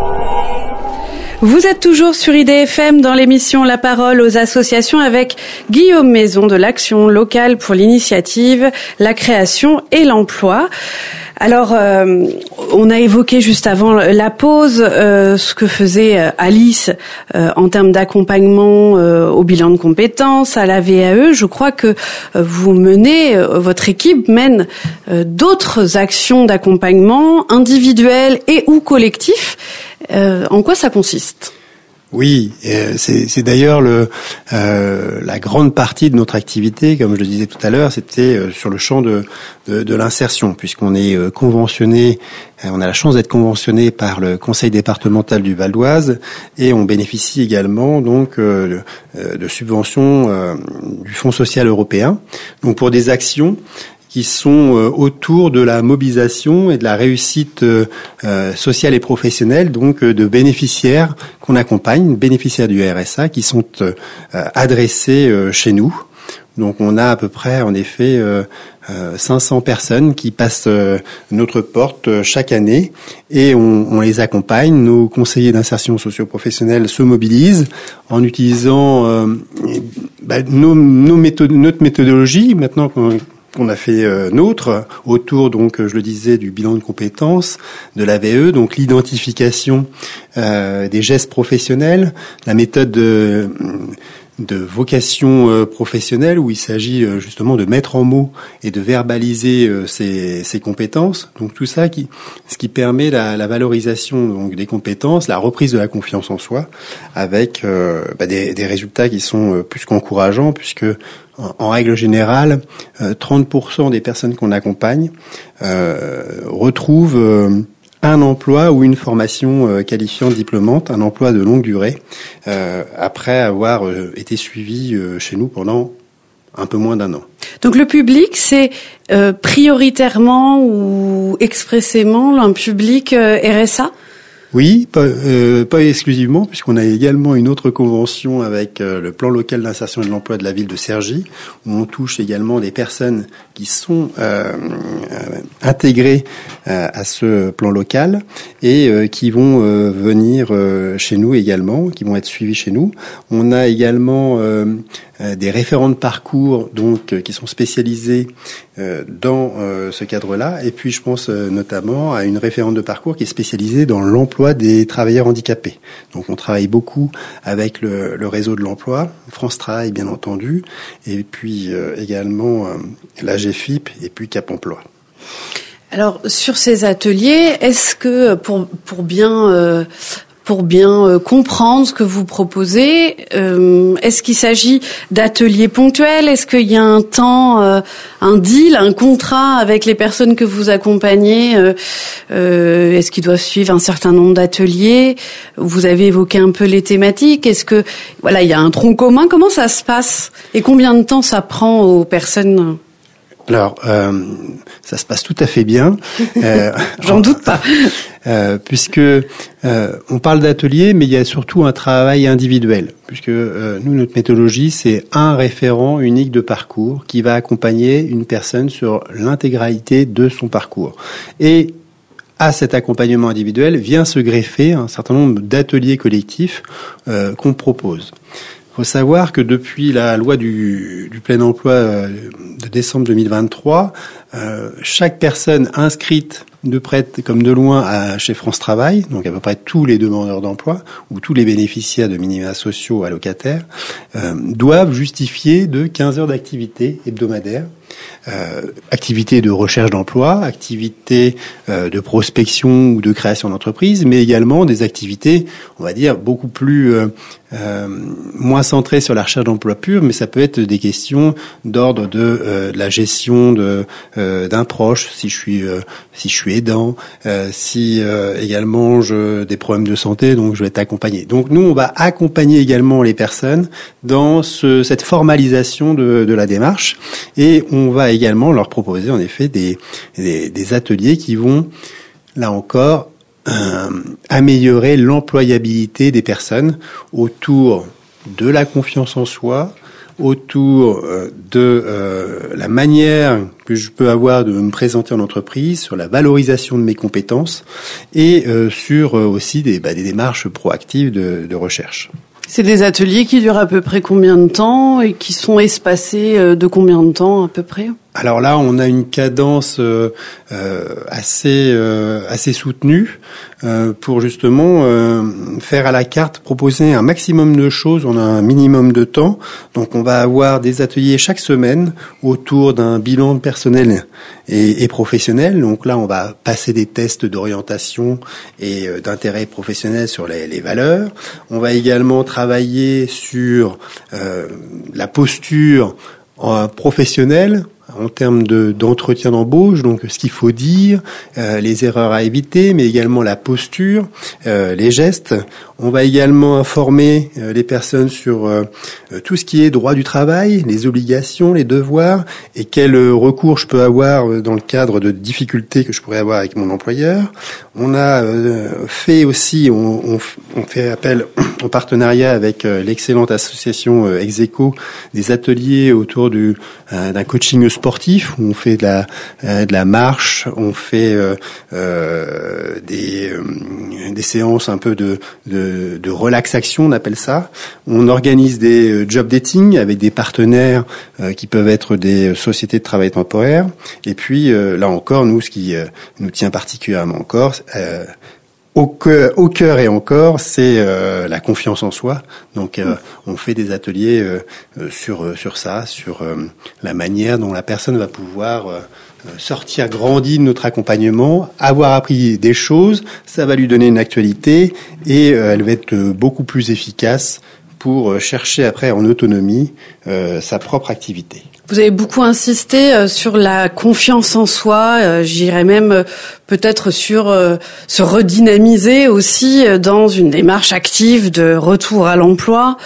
[SPEAKER 1] Vous êtes toujours sur I D F M dans l'émission La Parole aux associations avec Guillaume Maison de l'Action locale pour l'initiative, la création et l'emploi. Alors, euh, on a évoqué juste avant la pause euh, ce que faisait euh, Alice euh, en termes d'accompagnement euh, au bilan de compétences, à la V A E. Je crois que euh, vous menez, euh, votre équipe mène euh, d'autres actions d'accompagnement individuelles et ou collectifs. Euh, en quoi ça consiste ?
[SPEAKER 2] Oui, c'est, c'est d'ailleurs le, euh, la grande partie de notre activité, comme je le disais tout à l'heure, c'était sur le champ de, de, de l'insertion, puisqu'on est conventionné, on a la chance d'être conventionné par le Conseil départemental du Val d'Oise, et on bénéficie également donc euh, de subventions euh, du Fonds social européen, donc pour des actions qui sont autour de la mobilisation et de la réussite euh, sociale et professionnelle, donc de bénéficiaires qu'on accompagne, bénéficiaires du R S A, qui sont euh, adressés euh, chez nous. Donc on a à peu près, en effet, euh, euh, cinq cents personnes qui passent euh, notre porte euh, chaque année et on, on les accompagne. Nos conseillers d'insertion socio-professionnelle se mobilisent en utilisant euh, bah, nos, nos méthodes, notre méthodologie, maintenant qu'on qu'on a fait euh, nôtre, autour, donc, je le disais, du bilan de compétences, de l'A V E, donc l'identification euh, des gestes professionnels, la méthode de, de vocation euh, professionnelle, où il s'agit euh, justement de mettre en mots et de verbaliser euh, ces, ces compétences. Donc tout ça, qui, ce qui permet la, la valorisation donc des compétences, la reprise de la confiance en soi, avec euh, bah, des, des résultats qui sont euh, plus qu'encourageants, puisque en règle générale, trente pour cent des personnes qu'on accompagne euh, retrouvent euh, un emploi ou une formation euh, qualifiante diplômante, un emploi de longue durée, euh, après avoir euh, été suivi euh, chez nous pendant un peu moins d'un an.
[SPEAKER 1] Donc le public, c'est euh, prioritairement ou expressément un public euh, R S A ?
[SPEAKER 2] Oui, pas, euh, pas exclusivement, puisqu'on a également une autre convention avec euh, le plan local d'insertion et de l'emploi de la ville de Cergy, où on touche également des personnes qui sont euh, euh, intégrées euh, à ce plan local et euh, qui vont euh, venir euh, chez nous également, qui vont être suivis chez nous. On a également euh, euh, des référents de parcours, donc euh, qui sont spécialisés euh, dans euh, ce cadre-là. Et puis, je pense euh, notamment à une référente de parcours qui est spécialisée dans l'emploi des travailleurs handicapés. Donc on travaille beaucoup avec le, le réseau de l'emploi, France Travail bien entendu, et puis euh, également euh, la G F I P et puis Cap Emploi.
[SPEAKER 1] Alors sur ces ateliers, est-ce que pour pour bien euh, pour bien euh, comprendre ce que vous proposez, euh, est-ce qu'il s'agit d'ateliers ponctuels ? Est-ce qu'il y a un temps, euh, un deal, un contrat avec les personnes que vous accompagnez ? euh, euh, Est-ce qu'ils doivent suivre un certain nombre d'ateliers ? Vous avez évoqué un peu les thématiques. Est-ce que voilà, il y a un tronc commun ? Comment ça se passe ? Et combien de temps ça prend aux personnes ?
[SPEAKER 2] Alors, euh, ça se passe tout à fait bien.
[SPEAKER 1] Euh, J'en doute pas.
[SPEAKER 2] Euh, puisque euh, on parle d'atelier, mais il y a surtout un travail individuel. Puisque euh, nous, notre méthodologie, c'est un référent unique de parcours qui va accompagner une personne sur l'intégralité de son parcours. Et à cet accompagnement individuel vient se greffer un certain nombre d'ateliers collectifs euh, qu'on propose. Il faut savoir que depuis la loi du, du plein emploi de décembre deux mille vingt-trois, euh, chaque personne inscrite de près comme de loin à, chez France Travail, donc à peu près tous les demandeurs d'emploi ou tous les bénéficiaires de minima sociaux allocataires, euh, doivent justifier de quinze heures d'activité hebdomadaire euh, activités de recherche d'emploi, activités euh, de prospection ou de création d'entreprise, mais également des activités, on va dire, beaucoup plus euh, euh, moins centrées sur la recherche d'emploi pure, mais ça peut être des questions d'ordre de, euh, de la gestion de euh, d'un proche, si je suis euh, si je suis aidant, euh, si euh, également je des problèmes de santé, donc je vais être accompagné. Donc nous, on va accompagner également les personnes dans ce, cette formalisation de, de la démarche, et on va également leur proposer en effet des, des, des ateliers qui vont, là encore, euh, améliorer l'employabilité des personnes autour de la confiance en soi, autour euh, de euh, la manière que je peux avoir de me présenter en entreprise, sur la valorisation de mes compétences et euh, sur euh, aussi des, bah, des démarches proactives de, de recherche.
[SPEAKER 1] C'est des ateliers qui durent à peu près combien de temps et qui sont espacés de combien de temps à peu près ?
[SPEAKER 2] Alors là, on a une cadence euh, euh, assez euh, assez soutenue euh, pour justement euh, faire à la carte, proposer un maximum de choses. On a un minimum de temps, donc on va avoir des ateliers chaque semaine autour d'un bilan personnel et, et professionnel. Donc là, on va passer des tests d'orientation et euh, d'intérêt professionnel sur les, les valeurs. On va également travailler sur euh, la posture euh, professionnelle, en termes de, d'entretien d'embauche, donc ce qu'il faut dire, euh, les erreurs à éviter, mais également la posture, euh, les gestes. On va également informer euh, les personnes sur euh, tout ce qui est droit du travail, les obligations, les devoirs, et quel euh, recours je peux avoir euh, dans le cadre de difficultés que je pourrais avoir avec mon employeur. On a euh, fait aussi, on, on, on fait appel en partenariat avec euh, l'excellente association euh, Execo, des ateliers autour du, euh, d'un coaching sportif, où on fait de la, euh, de la marche, on fait euh, euh, des, euh, des séances un peu de, de, de relaxation, on appelle ça. On organise des euh, job dating avec des partenaires euh, qui peuvent être des sociétés de travail temporaire. Et puis euh, là encore, nous, ce qui euh, nous tient particulièrement encore, euh, Au cœur, au cœur et encore, c'est euh, la confiance en soi. Donc, euh, on fait des ateliers euh, sur sur ça, sur euh, la manière dont la personne va pouvoir euh, sortir grandi de notre accompagnement, avoir appris des choses, ça va lui donner une actualité et euh, elle va être beaucoup plus efficace pour chercher après en autonomie euh, sa propre activité.
[SPEAKER 1] Vous avez beaucoup insisté sur la confiance en soi, j'irais même peut-être sur se redynamiser aussi dans une démarche active de retour à l'emploi,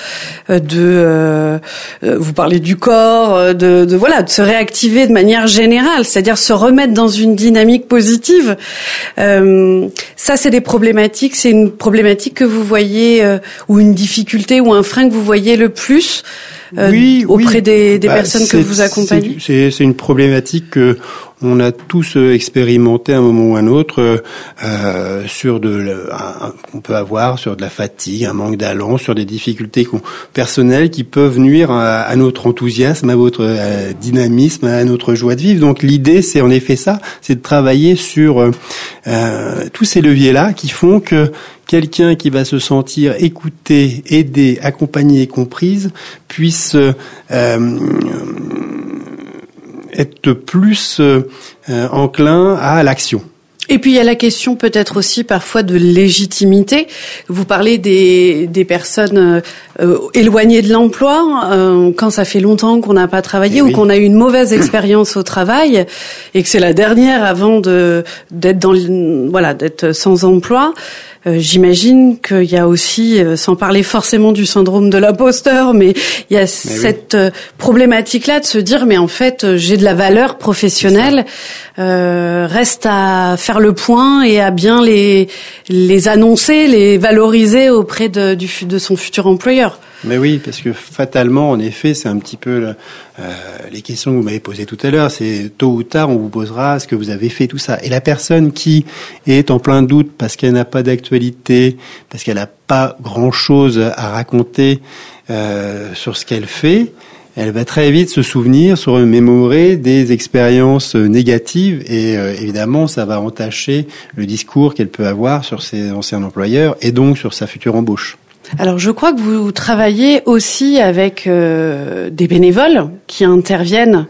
[SPEAKER 1] de vous parlez du corps, de, de voilà, de se réactiver de manière générale, c'est-à-dire se remettre dans une dynamique positive. Euh, ça, c'est des problématiques, c'est une problématique que vous voyez euh, ou une difficulté ou un frein que vous voyez le plus. Euh, oui, auprès oui. des, des bah, personnes que vous accompagnez.
[SPEAKER 2] C'est, c'est une problématique que on a tous expérimenté à un moment ou à un autre euh, sur de un, qu'on peut avoir sur de la fatigue, un manque d'allant, sur des difficultés personnelles qui peuvent nuire à, à notre enthousiasme, à votre euh, dynamisme, à notre joie de vivre. Donc l'idée, c'est en effet ça, c'est de travailler sur euh, tous ces leviers-là qui font que quelqu'un qui va se sentir écouté, aidé, accompagné et comprise puisse euh, être plus euh, enclin à l'action.
[SPEAKER 1] Et puis il y a la question peut-être aussi parfois de légitimité. Vous parlez des, des personnes euh, éloignées de l'emploi, euh, quand ça fait longtemps qu'on n'a pas travaillé et ou oui. qu'on a eu une mauvaise expérience au travail et que c'est la dernière avant de d'être dans voilà d'être sans emploi. Euh, j'imagine qu'il y a aussi, euh, sans parler forcément du syndrome de l'imposteur, mais il y a mais cette oui. euh, problématique-là de se dire, mais en fait, euh, j'ai de la valeur professionnelle, euh, reste à faire le point et à bien les les annoncer, les valoriser auprès de, du, de son futur employeur.
[SPEAKER 2] Mais oui, parce que fatalement, en effet, c'est un petit peu le, euh, les questions que vous m'avez posées tout à l'heure. C'est tôt ou tard, on vous posera ce que vous avez fait, tout ça. Et la personne qui est en plein doute parce qu'elle n'a pas d'actualité, parce qu'elle n'a pas grand-chose à raconter euh, sur ce qu'elle fait, elle va très vite se souvenir, se remémorer des expériences négatives et euh, évidemment, ça va entacher le discours qu'elle peut avoir sur ses anciens employeurs et donc sur sa future embauche.
[SPEAKER 1] Alors, je crois que vous travaillez aussi avec euh, des bénévoles qui interviennent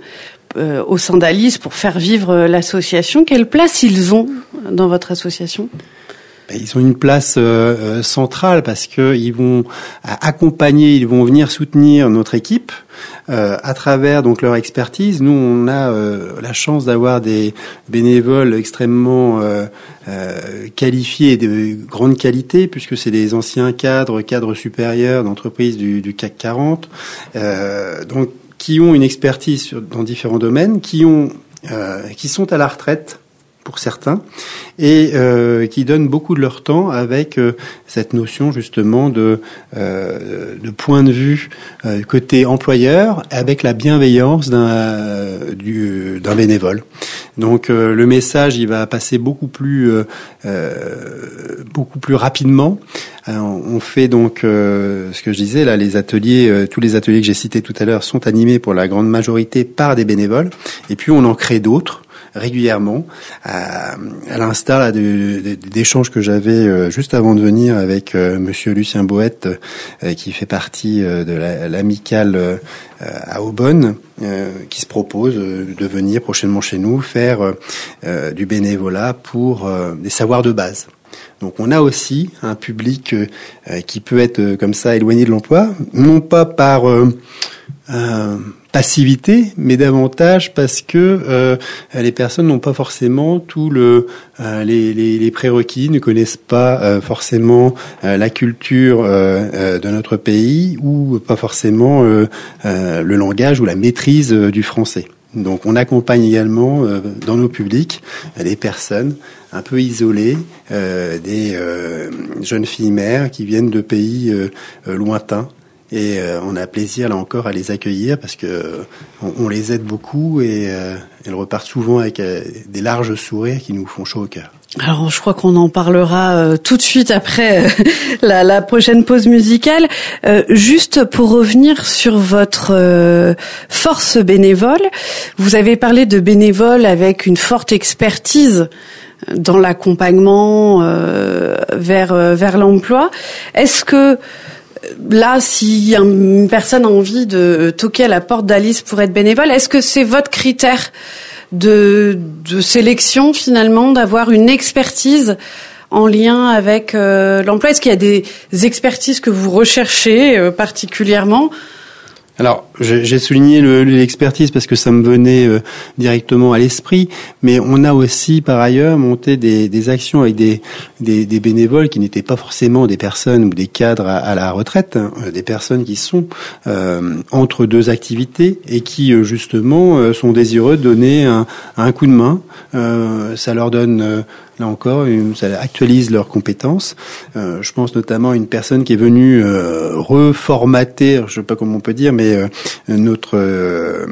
[SPEAKER 1] euh, au sein d'Alice pour faire vivre l'association. Quelle place ils ont dans votre association ?
[SPEAKER 2] Ils ont une place euh, centrale parce que ils vont accompagner, ils vont venir soutenir notre équipe euh, à travers donc leur expertise. Nous, on a euh, la chance d'avoir des bénévoles extrêmement euh, euh, qualifiés et de grande qualité, puisque c'est des anciens cadres, cadres supérieurs d'entreprises du, du C A C quarante, euh, donc qui ont une expertise sur, dans différents domaines, qui ont euh, qui sont à la retraite pour certains, et euh, qui donnent beaucoup de leur temps avec euh, cette notion justement de, euh, de point de vue euh, côté employeur, avec la bienveillance d'un, euh, du, d'un bénévole. Donc euh, le message, il va passer beaucoup plus, euh, euh, beaucoup plus rapidement. Alors, on fait donc euh, ce que je disais là, les ateliers, euh, tous les ateliers que j'ai cités tout à l'heure sont animés pour la grande majorité par des bénévoles, et puis on en crée d'autres régulièrement, à, à l'instar là, de, de, d'échanges que j'avais euh, juste avant de venir avec euh, Monsieur Lucien Boët, euh, qui fait partie euh, de la, l'amicale euh, à Aubonne, euh, qui se propose euh, de venir prochainement chez nous faire euh, du bénévolat pour euh, des savoirs de base. Donc on a aussi un public euh, qui peut être euh, comme ça éloigné de l'emploi, non pas par euh, euh, passivité, mais davantage parce que euh, les personnes n'ont pas forcément tout le euh, les, les, les prérequis, ne connaissent pas euh, forcément euh, la culture euh, euh, de notre pays, ou pas forcément euh, euh, le langage ou la maîtrise euh, du français. Donc on accompagne également euh, dans nos publics euh, des personnes un peu isolées, euh, des euh, jeunes filles mères qui viennent de pays euh, euh, lointains. Et euh, on a plaisir là encore à les accueillir parce que euh, on, on les aide beaucoup, et euh, elles repartent souvent avec euh, des larges sourires qui nous font chaud au cœur.
[SPEAKER 1] Alors, je crois qu'on en parlera euh, tout de suite après euh, la, la prochaine pause musicale. Euh, juste pour revenir sur votre euh, force bénévole, vous avez parlé de bénévoles avec une forte expertise dans l'accompagnement euh, vers euh, vers l'emploi. Est-ce que là, si une personne a envie de toquer à la porte d'Alice pour être bénévole, est-ce que c'est votre critère de, de sélection finalement, d'avoir une expertise en lien avec euh, l'emploi ? Est-ce qu'il y a des expertises que vous recherchez euh, particulièrement ?
[SPEAKER 2] Alors, j'ai souligné le, l'expertise parce que ça me venait euh, directement à l'esprit, mais on a aussi par ailleurs monté des, des actions avec des, des, des bénévoles qui n'étaient pas forcément des personnes ou des cadres à, à la retraite, hein, des personnes qui sont euh, entre deux activités et qui euh, justement euh, sont désireux de donner un, un coup de main. Euh, ça leur donne euh, là encore, ça actualise leurs compétences. Euh, je pense notamment à une personne qui est venue euh, reformater, je sais pas comment on peut dire, mais euh, notre euh,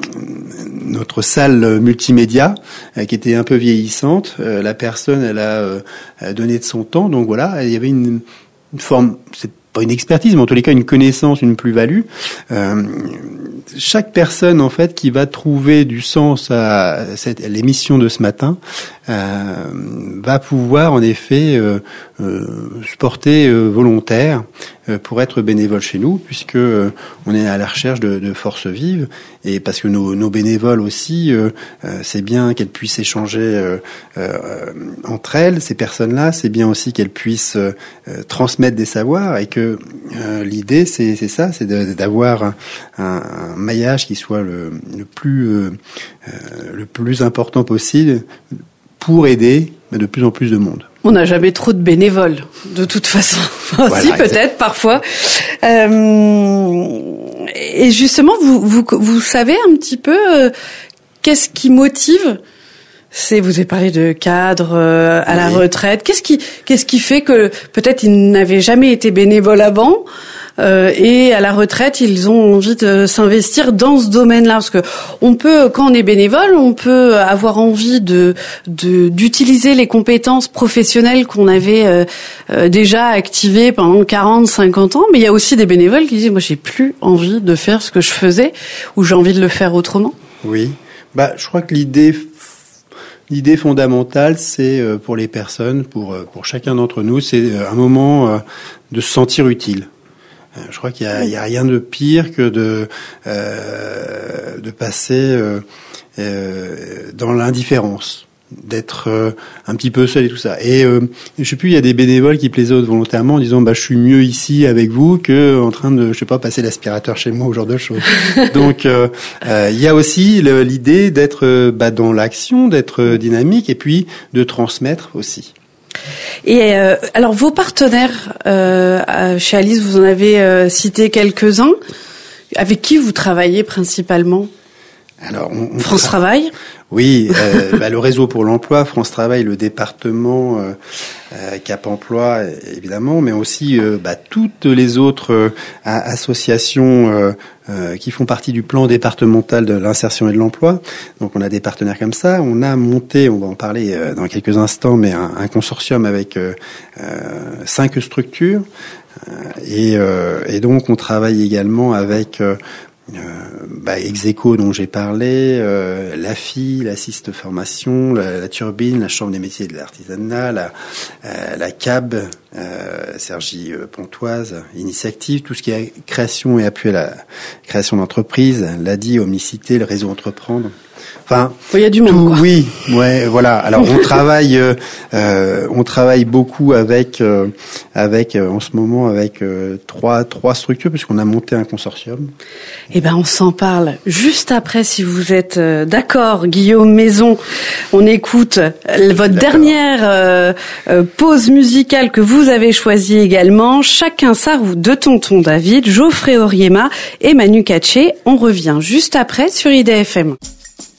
[SPEAKER 2] notre salle multimédia euh, qui était un peu vieillissante. Euh, la personne, elle a euh, donné de son temps, donc voilà, il y avait une, une forme, c'est pas une expertise, mais en tous les cas une connaissance, une plus-value. Euh, chaque personne en fait qui va trouver du sens à cette, à l'émission de ce matin euh, va pouvoir en effet euh, euh, se porter euh, volontaire euh, pour être bénévole chez nous, puisque euh, on est à la recherche de, de forces vives, et parce que nos, nos bénévoles aussi, euh, euh, c'est bien qu'elles puissent échanger euh, euh, entre elles, ces personnes-là, c'est bien aussi qu'elles puissent euh, transmettre des savoirs, et que euh, l'idée c'est, c'est ça, c'est de, d'avoir un, un, un maillage qui soit le, le plus euh, euh, le plus important possible pour aider de plus en plus de monde.
[SPEAKER 1] On n'a jamais trop de bénévoles, de toute façon. Enfin, voilà, si, peut-être, exact. Parfois. Euh, et justement, vous, vous, vous savez un petit peu euh, qu'est-ce qui motive ? C'est, vous avez parlé de cadre euh, à oui. la retraite. Qu'est-ce qui, qu'est-ce qui fait que peut-être ils n'avaient jamais été bénévoles avant euh, et à la retraite ils ont envie de s'investir dans ce domaine-là ? Parce que on peut, quand on est bénévole, on peut avoir envie de, de d'utiliser les compétences professionnelles qu'on avait euh, euh, déjà activées pendant quarante, cinquante ans. Mais il y a aussi des bénévoles qui disent, moi j'ai plus envie de faire ce que je faisais, ou j'ai envie de le faire autrement.
[SPEAKER 2] Oui, bah je crois que l'idée L'idée fondamentale, c'est pour les personnes, pour pour chacun d'entre nous, c'est un moment de se sentir utile. Je crois qu'il y a, il y a rien de pire que de euh, de passer euh, euh, dans l'indifférence, d'être euh, un petit peu seul et tout ça. Et euh, je sais plus, il y a des bénévoles qui plaisantent volontairement en disant bah je suis mieux ici avec vous que en train de je sais pas passer l'aspirateur chez moi ou genre de choses. Donc euh, euh, il y a aussi le, l'idée d'être euh, bah, dans l'action, d'être euh, dynamique et puis de transmettre aussi.
[SPEAKER 1] Et euh, alors vos partenaires euh, chez Alice, vous en avez euh, cité quelques-uns. Avec qui vous travaillez principalement ?
[SPEAKER 2] Alors, on, on
[SPEAKER 1] France tra- Travail.
[SPEAKER 2] Oui, euh, bah, le réseau pour l'emploi, France Travail, le département, euh, euh, Cap Emploi, évidemment, mais aussi euh, bah, toutes les autres euh, associations euh, euh, qui font partie du plan départemental de l'insertion et de l'emploi. Donc, on a des partenaires comme ça. On a monté, on va en parler euh, dans quelques instants, mais un, un consortium avec euh, euh, cinq structures. Euh, et, euh, et donc, on travaille également avec euh, Euh, bah, Execo dont j'ai parlé, euh, l'A F I, l'Assiste Formation, la, la Turbine, la Chambre des métiers et de l'artisanat, la, euh, la C A B, euh, Sergi Pontoise, Initiative, tout ce qui est création et appui à la création d'entreprises, l'A D I, Omnicité, le réseau Entreprendre. Enfin,
[SPEAKER 1] il y a du monde,
[SPEAKER 2] tout,
[SPEAKER 1] quoi.
[SPEAKER 2] Oui, ouais, voilà. Alors on travaille, euh, euh, on travaille beaucoup avec, euh, avec euh, en ce moment avec euh, trois, trois structures puisqu'on a monté un consortium.
[SPEAKER 1] Eh ben, on s'en parle juste après, si vous êtes euh, d'accord, Guillaume Maison. On écoute euh, votre d'accord. dernière euh, euh, pause musicale que vous avez choisie également. Chacun sa roue de Tonton David, Geoffrey Oriema et Manu Katché. On revient juste après sur I D F M.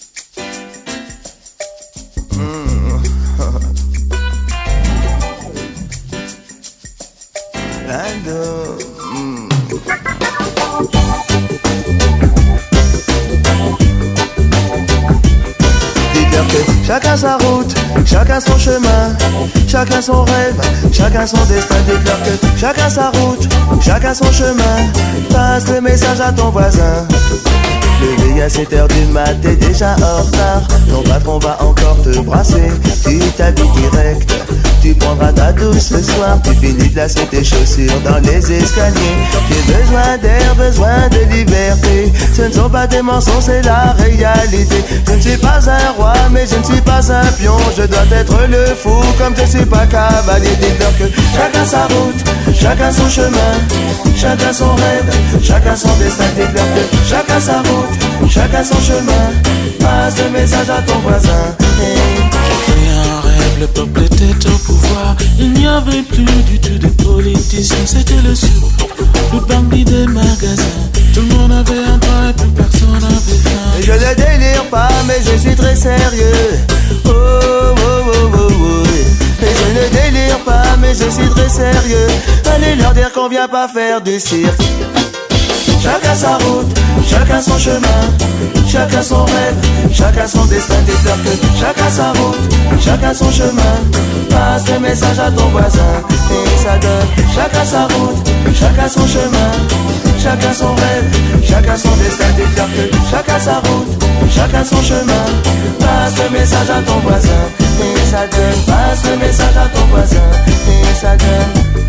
[SPEAKER 7] Chacun sa route, chacun son chemin, chacun son rêve, chacun son destin. Dites-leur que chacun sa route, chacun son chemin. Passe le message à ton voisin. Levé à sept heures du mat, t'es déjà en retard. Ton patron va encore te brasser. Tu t'habilles direct, tu prendras ta douce ce soir. Tu finis de lasser tes chaussures dans les escaliers. J'ai besoin d'air, besoin de liberté. Ce ne sont pas des mensonges, c'est la réalité. Je ne suis pas un roi, mais je ne suis pas un pion. Je dois être le fou, comme je suis pas cavalier. Dites-leur que chacun sa route, chacun son chemin, chacun son rêve, chacun son destin. Dites-leur que chacun sa route, chacun son chemin. Passe le message à ton voisin. Hey.
[SPEAKER 8] J'ai fait un rêve, le peuple était au pouvoir. Il n'y avait plus du tout de politiciens, c'était le sur, le bandit des magasins. Tout le monde avait un droit et plus personne n'avait faim.
[SPEAKER 7] Je ne délire pas, mais je suis très sérieux. Oh, oh, oh, oh, oh. Et je ne délire pas, mais je suis très sérieux. Allez leur dire qu'on vient pas faire du cirque. Chacun sa route, chacun son chemin, chacun son rêve, chacun son destin. Dites-leur que chacun sa route, chacun son chemin. Passe le message à ton voisin et ça donne. Chacun sa route, chacun son chemin, chacun son rêve, chacun son destin. Dites-leur que chacun sa route, chacun son chemin. Passe le message à ton voisin et ça donne. Passe le message à ton voisin et ça donne.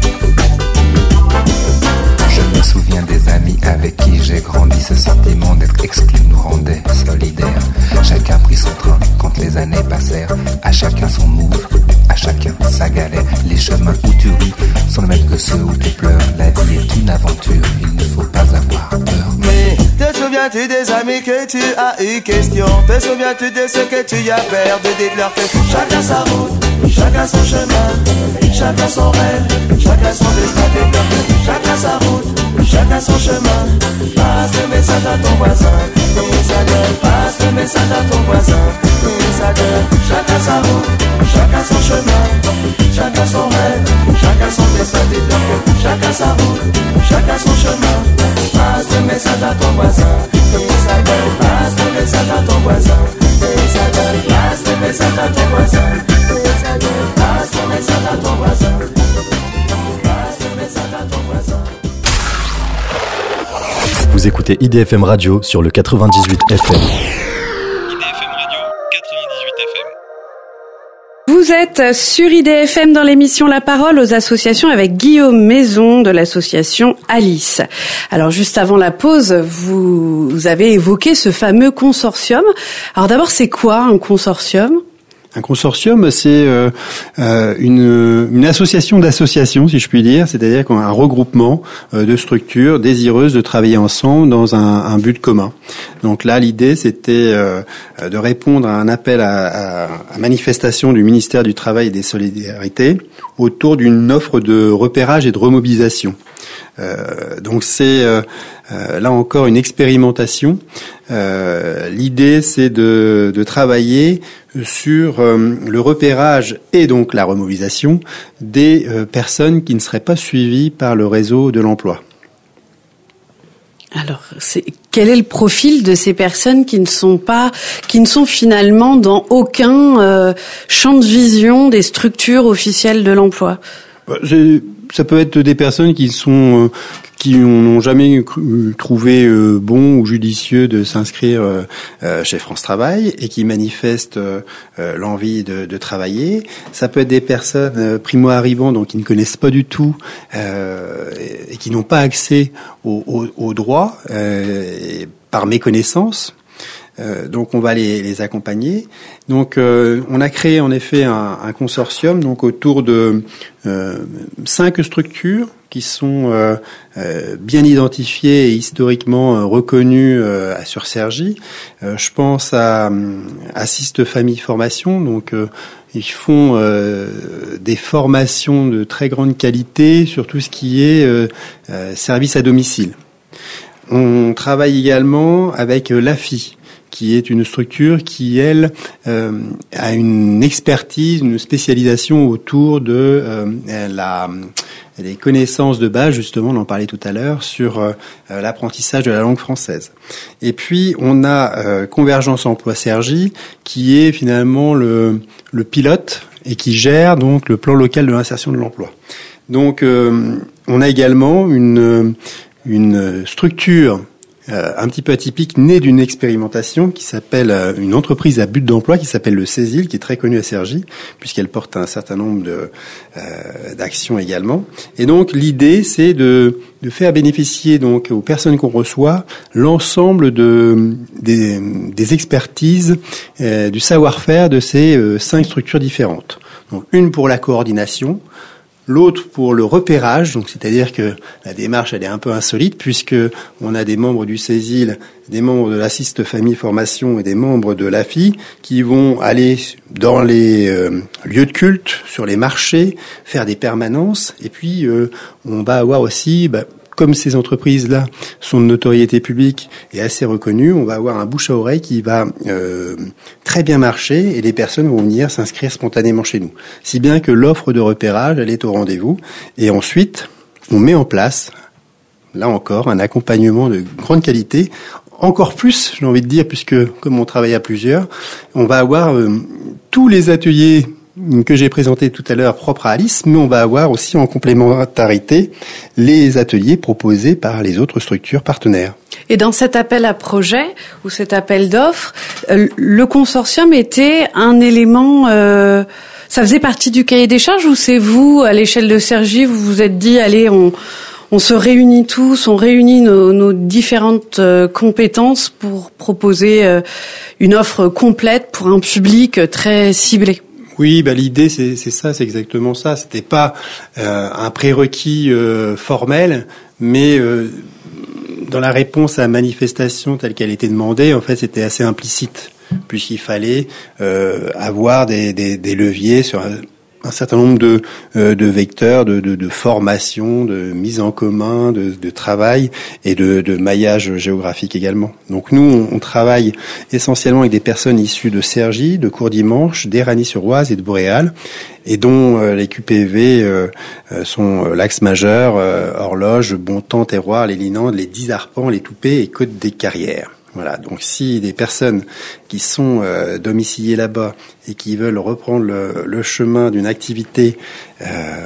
[SPEAKER 9] Je me souviens des amis avec qui j'ai grandi. Ce sentiment d'être exclu nous rendait solidaires. Chacun prit son train quand les années passèrent. À chacun son move, à chacun sa galère. Les chemins où tu ris sont les mêmes que ceux où tu pleures. La vie est une aventure, il ne faut pas avoir peur.
[SPEAKER 7] Mais te souviens-tu des amis que tu as eu question? Te souviens-tu de ce que tu as perdu? Dites-leur que chacun sa route, chacun son chemin, chacun son rêve, chacun son destin. Dites-leur que chacun sa route, chacun son chemin. Passe le message à ton voisin et ça donne. Passe le message à ton voisin et ça donne. Chacun sa route, chacun son chemin, chacun son rêve, chacun son destin. Dites-leur que chacun sa route, chacun son chemin. Passe le message à ton voisin et ça donne. Passe le message à ton voisin et ça donne. Passe le message à ton voisin et ça donne. Passe le message à ton voisin. Passe le message à ton voisin.
[SPEAKER 6] Vous écoutez I D F M Radio sur le quatre-vingt-dix-huit F M.
[SPEAKER 1] Vous Vous êtes sur I D F M dans l'émission La Parole aux associations avec Guillaume Maison de l'association Alice. Alors juste avant la pause, vous, vous avez évoqué ce fameux consortium. Alors d'abord, c'est quoi un consortium ?
[SPEAKER 2] Un consortium, c'est euh, euh, une, une association d'associations, si je puis dire, c'est-à-dire qu'on a un regroupement euh, de structures désireuses de travailler ensemble dans un, un but commun. Donc là, l'idée, c'était euh, de répondre à un appel à, à, à manifestation du ministère du Travail et des Solidarités autour d'une offre de repérage et de remobilisation. Euh, donc c'est euh, euh, là encore une expérimentation. Euh, l'idée, c'est de, de travailler sur euh, le repérage et donc la remobilisation des euh, personnes qui ne seraient pas suivies par le réseau de l'emploi.
[SPEAKER 1] Alors, c'est, quel est le profil de ces personnes qui ne sont pas, qui ne sont finalement dans aucun euh, champ de vision des structures officielles de l'emploi ?
[SPEAKER 2] C'est, ça peut être des personnes qui sont euh, qui n'ont jamais cru, trouvé euh, bon ou judicieux de s'inscrire euh, chez France Travail et qui manifestent euh, l'envie de, de travailler. Ça peut être des personnes euh, primo-arrivants, donc qui ne connaissent pas du tout euh, et, et qui n'ont pas accès aux au, au droits euh, par méconnaissance. Euh, donc on va les, les accompagner. Donc euh, on a créé en effet un, un consortium donc autour de euh, cinq structures qui sont euh, euh, bien identifiées et historiquement euh, reconnues euh, sur Cergy. Euh, je pense à Assiste Famille Formation, donc euh, ils font euh, des formations de très grande qualité sur tout ce qui est euh, euh, service à domicile. On travaille également avec euh, l'A F I, qui est une structure qui, elle, euh, a une expertise, une spécialisation autour de euh, la, les connaissances de base, justement, on en parlait tout à l'heure, sur euh, l'apprentissage de la langue française. Et puis, on a euh, Convergence Emploi Cergy, qui est finalement le, le pilote et qui gère donc le plan local de l'insertion de l'emploi. Donc, euh, on a également une, une structure Euh, un petit peu atypique, né d'une expérimentation qui s'appelle euh, une entreprise à but d'emploi qui s'appelle le Césil, qui est très connue à Cergy puisqu'elle porte un certain nombre de euh, d'actions également. Et donc l'idée, c'est de de faire bénéficier donc aux personnes qu'on reçoit l'ensemble de des, des expertises, euh, du savoir-faire de ces euh, cinq structures différentes. Donc une pour la coordination, l'autre pour le repérage, donc c'est-à-dire que la démarche elle est un peu insolite puisque on a des membres du Césil, des membres de l'Assiste Famille Formation et des membres de l'A F I qui vont aller dans les euh, lieux de culte, sur les marchés, faire des permanences et puis euh, on va avoir aussi bah, comme ces entreprises-là sont de notoriété publique et assez reconnues, on va avoir un bouche à oreille qui va euh, très bien marcher et les personnes vont venir s'inscrire spontanément chez nous. Si bien que l'offre de repérage, elle est au rendez-vous. Et ensuite, on met en place, là encore, un accompagnement de grande qualité. Encore plus, j'ai envie de dire, puisque comme on travaille à plusieurs, on va avoir euh, tous les ateliers que j'ai présenté tout à l'heure propre à Alice, mais on va avoir aussi en complémentarité les ateliers proposés par les autres structures partenaires.
[SPEAKER 1] Et dans cet appel à projet ou cet appel d'offres, le consortium était un élément, euh, ça faisait partie du cahier des charges ou c'est vous, à l'échelle de Cergy, vous vous êtes dit, allez, on, on se réunit tous, on réunit nos, nos différentes euh, compétences pour proposer euh, une offre complète pour un public très ciblé?
[SPEAKER 2] Oui, bah l'idée c'est c'est ça, c'est exactement ça. C'était pas euh, un prérequis euh, formel, mais euh, dans la réponse à la manifestation telle qu'elle était demandée, en fait, c'était assez implicite, puisqu'il fallait euh, avoir des, des, des leviers sur un, un certain nombre de, euh, de vecteurs de, de, de formation, de mise en commun, de, de travail et de, de maillage géographique également. Donc nous, on, on travaille essentiellement avec des personnes issues de Cergy, de Courdimanche, d'Éragny-sur-Oise et de Boréal, et dont euh, les Q P V euh, sont euh, l'Axe Majeur, euh, Horloge, Bontemps, Terroir, les Linandes, les Dix Arpents, les Toupets et Côte des Carrières. Voilà, donc si des personnes qui sont euh, domiciliées là-bas et qui veulent reprendre le, le chemin d'une activité, euh,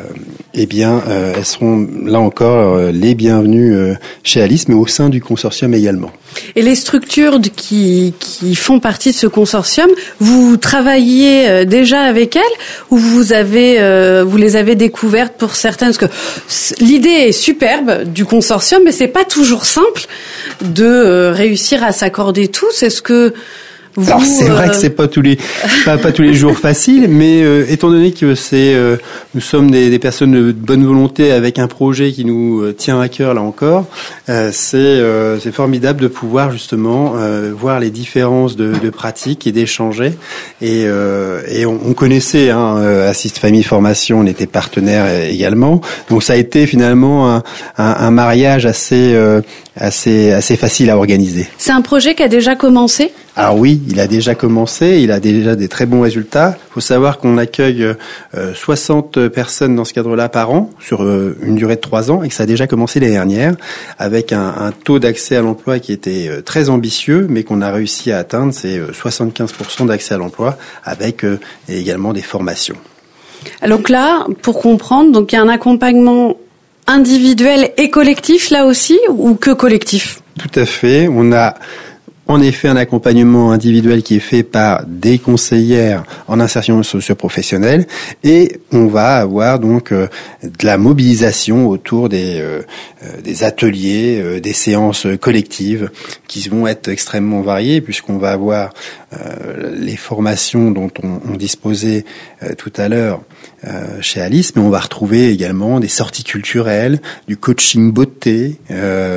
[SPEAKER 2] eh bien, euh, elles seront là encore euh, les bienvenues euh, chez Alice, mais au sein du consortium également.
[SPEAKER 1] Et les structures qui, qui font partie de ce consortium, vous travaillez déjà avec elles ou vous avez, euh, vous les avez découvertes pour certaines? Parce que l'idée est superbe du consortium, mais c'est pas toujours simple de euh, réussir à s'accorder tous. Est-ce que vous,
[SPEAKER 2] Alors c'est
[SPEAKER 1] euh...
[SPEAKER 2] vrai que c'est pas tous les pas, pas tous les jours facile, mais euh, étant donné que c'est euh, nous sommes des, des personnes de bonne volonté avec un projet qui nous euh, tient à cœur là encore, euh, c'est euh, c'est formidable de pouvoir justement euh, voir les différences de, de pratiques et d'échanger. Et euh, et on, on connaissait hein, euh, Assist Famille Formation, on était partenaire également, donc ça a été finalement un, un, un mariage assez euh, assez assez facile à organiser.
[SPEAKER 1] C'est un projet qui a déjà commencé?
[SPEAKER 2] Alors oui, il a déjà commencé, il a déjà des très bons résultats. Il faut savoir qu'on accueille euh, soixante personnes dans ce cadre-là par an, sur euh, une durée de trois ans, et que ça a déjà commencé l'année dernière, avec un, un taux d'accès à l'emploi qui était euh, très ambitieux, mais qu'on a réussi à atteindre, c'est euh, soixante-quinze pour cent d'accès à l'emploi, avec euh, également des formations.
[SPEAKER 1] Donc là, pour comprendre, donc il y a un accompagnement individuel et collectif là aussi, ou que collectif?
[SPEAKER 2] Tout à fait, on a... En effet, un accompagnement individuel qui est fait par des conseillères en insertion socio-professionnelle, et on va avoir donc euh, de la mobilisation autour des euh, des ateliers, euh, des séances collectives qui vont être extrêmement variées, puisqu'on va avoir euh, les formations dont on, on disposait euh, tout à l'heure euh, chez Alice, mais on va retrouver également des sorties culturelles, du coaching beauté, euh,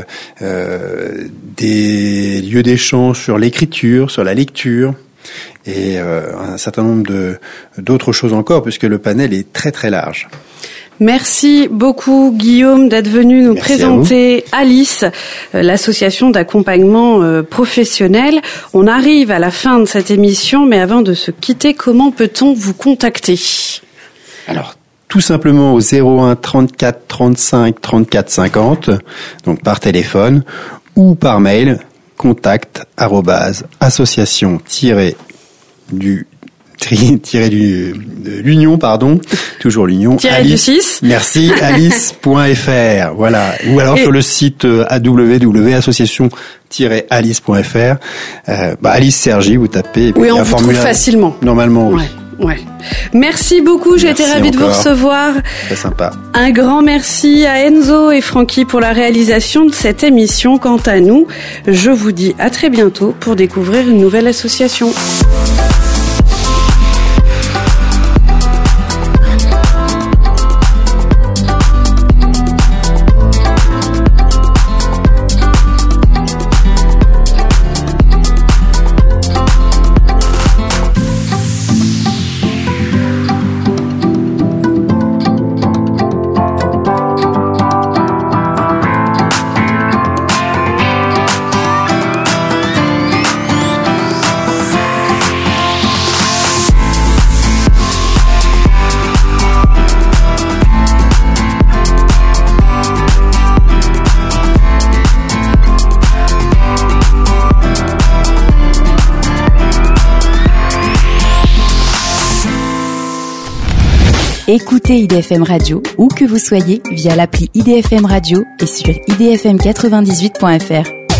[SPEAKER 2] euh, des lieux d'échange sur l'écriture, sur la lecture et euh, un certain nombre de d'autres choses encore, puisque le panel est très très large.
[SPEAKER 1] Merci beaucoup Guillaume d'être venu nous
[SPEAKER 2] Merci
[SPEAKER 1] présenter Alice, l'association d'accompagnement professionnel. On arrive à la fin de cette émission, mais avant de se quitter, comment peut-on vous contacter?
[SPEAKER 2] Alors, tout simplement au zéro un trente-quatre trente-cinq trente-quatre cinquante, donc par téléphone, ou par mail, contact arobase association tiré du tiré du de l'union pardon toujours l'union
[SPEAKER 1] tiré du six
[SPEAKER 2] merci alice point f r, voilà, ou alors et sur le site w w w point association tiret alice point f r, euh, bah Alice Sergi vous tapez et puis
[SPEAKER 1] oui,
[SPEAKER 2] il y a
[SPEAKER 1] on
[SPEAKER 2] un
[SPEAKER 1] vous
[SPEAKER 2] formulaire
[SPEAKER 1] trouve facilement
[SPEAKER 2] normalement.
[SPEAKER 1] Ouais.
[SPEAKER 2] Oui.
[SPEAKER 1] Ouais. Merci beaucoup, j'ai été ravie de vous recevoir.
[SPEAKER 2] Très sympa.
[SPEAKER 1] Un grand merci à Enzo et Francky pour la réalisation de cette émission. Quant à nous, je vous dis à très bientôt pour découvrir une nouvelle association.
[SPEAKER 4] Écoutez I D F M Radio où que vous soyez via l'appli I D F M Radio et sur i d f m quatre-vingt-dix-huit point f r.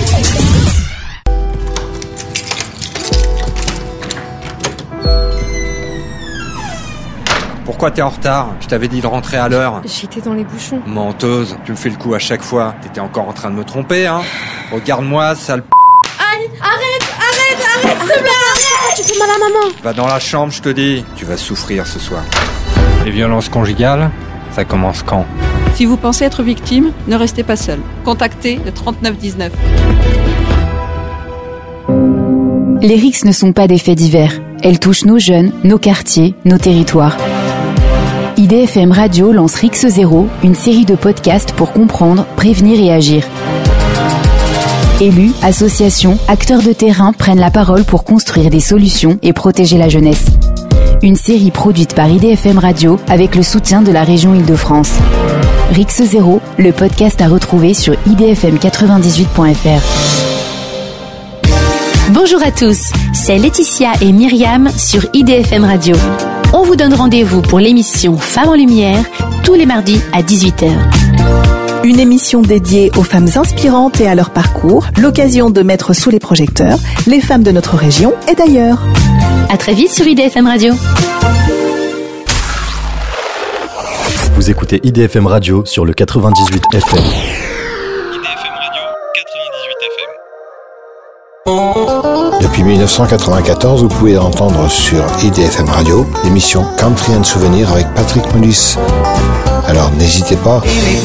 [SPEAKER 10] Pourquoi t'es en retard? Je t'avais dit de rentrer à l'heure.
[SPEAKER 11] J'étais dans les bouchons.
[SPEAKER 10] Menteuse, tu me fais le coup à chaque fois. T'étais encore en train de me tromper, hein? Regarde-moi, sale p***.
[SPEAKER 11] Aïe, arrête, arrête, arrête, s'il te plaît, arrête! Tu fais mal à maman.
[SPEAKER 10] Va dans la chambre, je te dis. Tu vas souffrir ce soir. Les violences conjugales, ça commence quand?
[SPEAKER 12] Si vous pensez être victime, ne restez pas seul. Contactez le trente-neuf dix-neuf.
[SPEAKER 4] Les R I C S ne sont pas des faits divers. Elles touchent nos jeunes, nos quartiers, nos territoires. I D F M Radio lance R I C S Zéro, une série de podcasts pour comprendre, prévenir et agir. Élus, associations, acteurs de terrain prennent la parole pour construire des solutions et protéger la jeunesse. Une série produite par I D F M Radio avec le soutien de la région Île-de-France. R I C S Zéro, le podcast à retrouver sur i d f m quatre-vingt-dix-huit point f r.
[SPEAKER 13] Bonjour à tous, c'est Laetitia et Myriam sur I D F M Radio. On vous donne rendez-vous pour l'émission Femmes en Lumière tous les mardis à dix-huit heures.
[SPEAKER 14] Une émission dédiée aux femmes inspirantes et à leur parcours, l'occasion de mettre sous les projecteurs les femmes de notre région et d'ailleurs.
[SPEAKER 13] À très vite sur I D F M Radio.
[SPEAKER 6] Vous écoutez I D F M Radio sur le quatre-vingt-dix-huit F M.
[SPEAKER 15] I D F M Radio, quatre-vingt-dix-huit F M.
[SPEAKER 16] Depuis mille neuf cent quatre-vingt-quatorze, vous pouvez entendre sur I D F M Radio l'émission Country and Souvenir avec Patrick Meulus. Alors n'hésitez pas.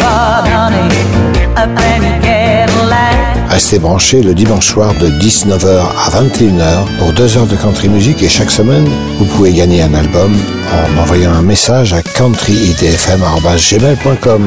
[SPEAKER 16] Restez branchés le dimanche soir de dix-neuf heures à vingt et une heures pour deux heures de country music et chaque semaine, vous pouvez gagner un album en envoyant un message à country i d f m arobase gmail point com.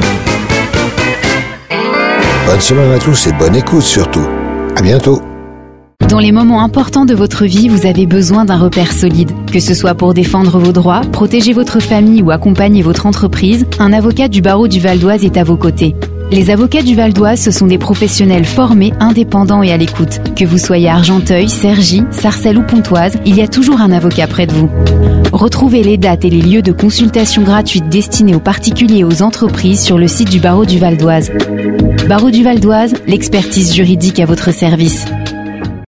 [SPEAKER 16] Bonne semaine à tous et bonne écoute surtout. À bientôt.
[SPEAKER 4] Dans les moments importants de votre vie, vous avez besoin d'un repère solide. Que ce soit pour défendre vos droits, protéger votre famille ou accompagner votre entreprise, un avocat du barreau du Val d'Oise est à vos côtés. Les avocats du Val d'Oise, ce sont des professionnels formés, indépendants et à l'écoute. Que vous soyez à Argenteuil, Cergy, Sarcelles ou Pontoise, il y a toujours un avocat près de vous. Retrouvez les dates et les lieux de consultation gratuites destinés aux particuliers et aux entreprises sur le site du barreau du Val d'Oise. Barreau du Val d'Oise, l'expertise juridique à votre service.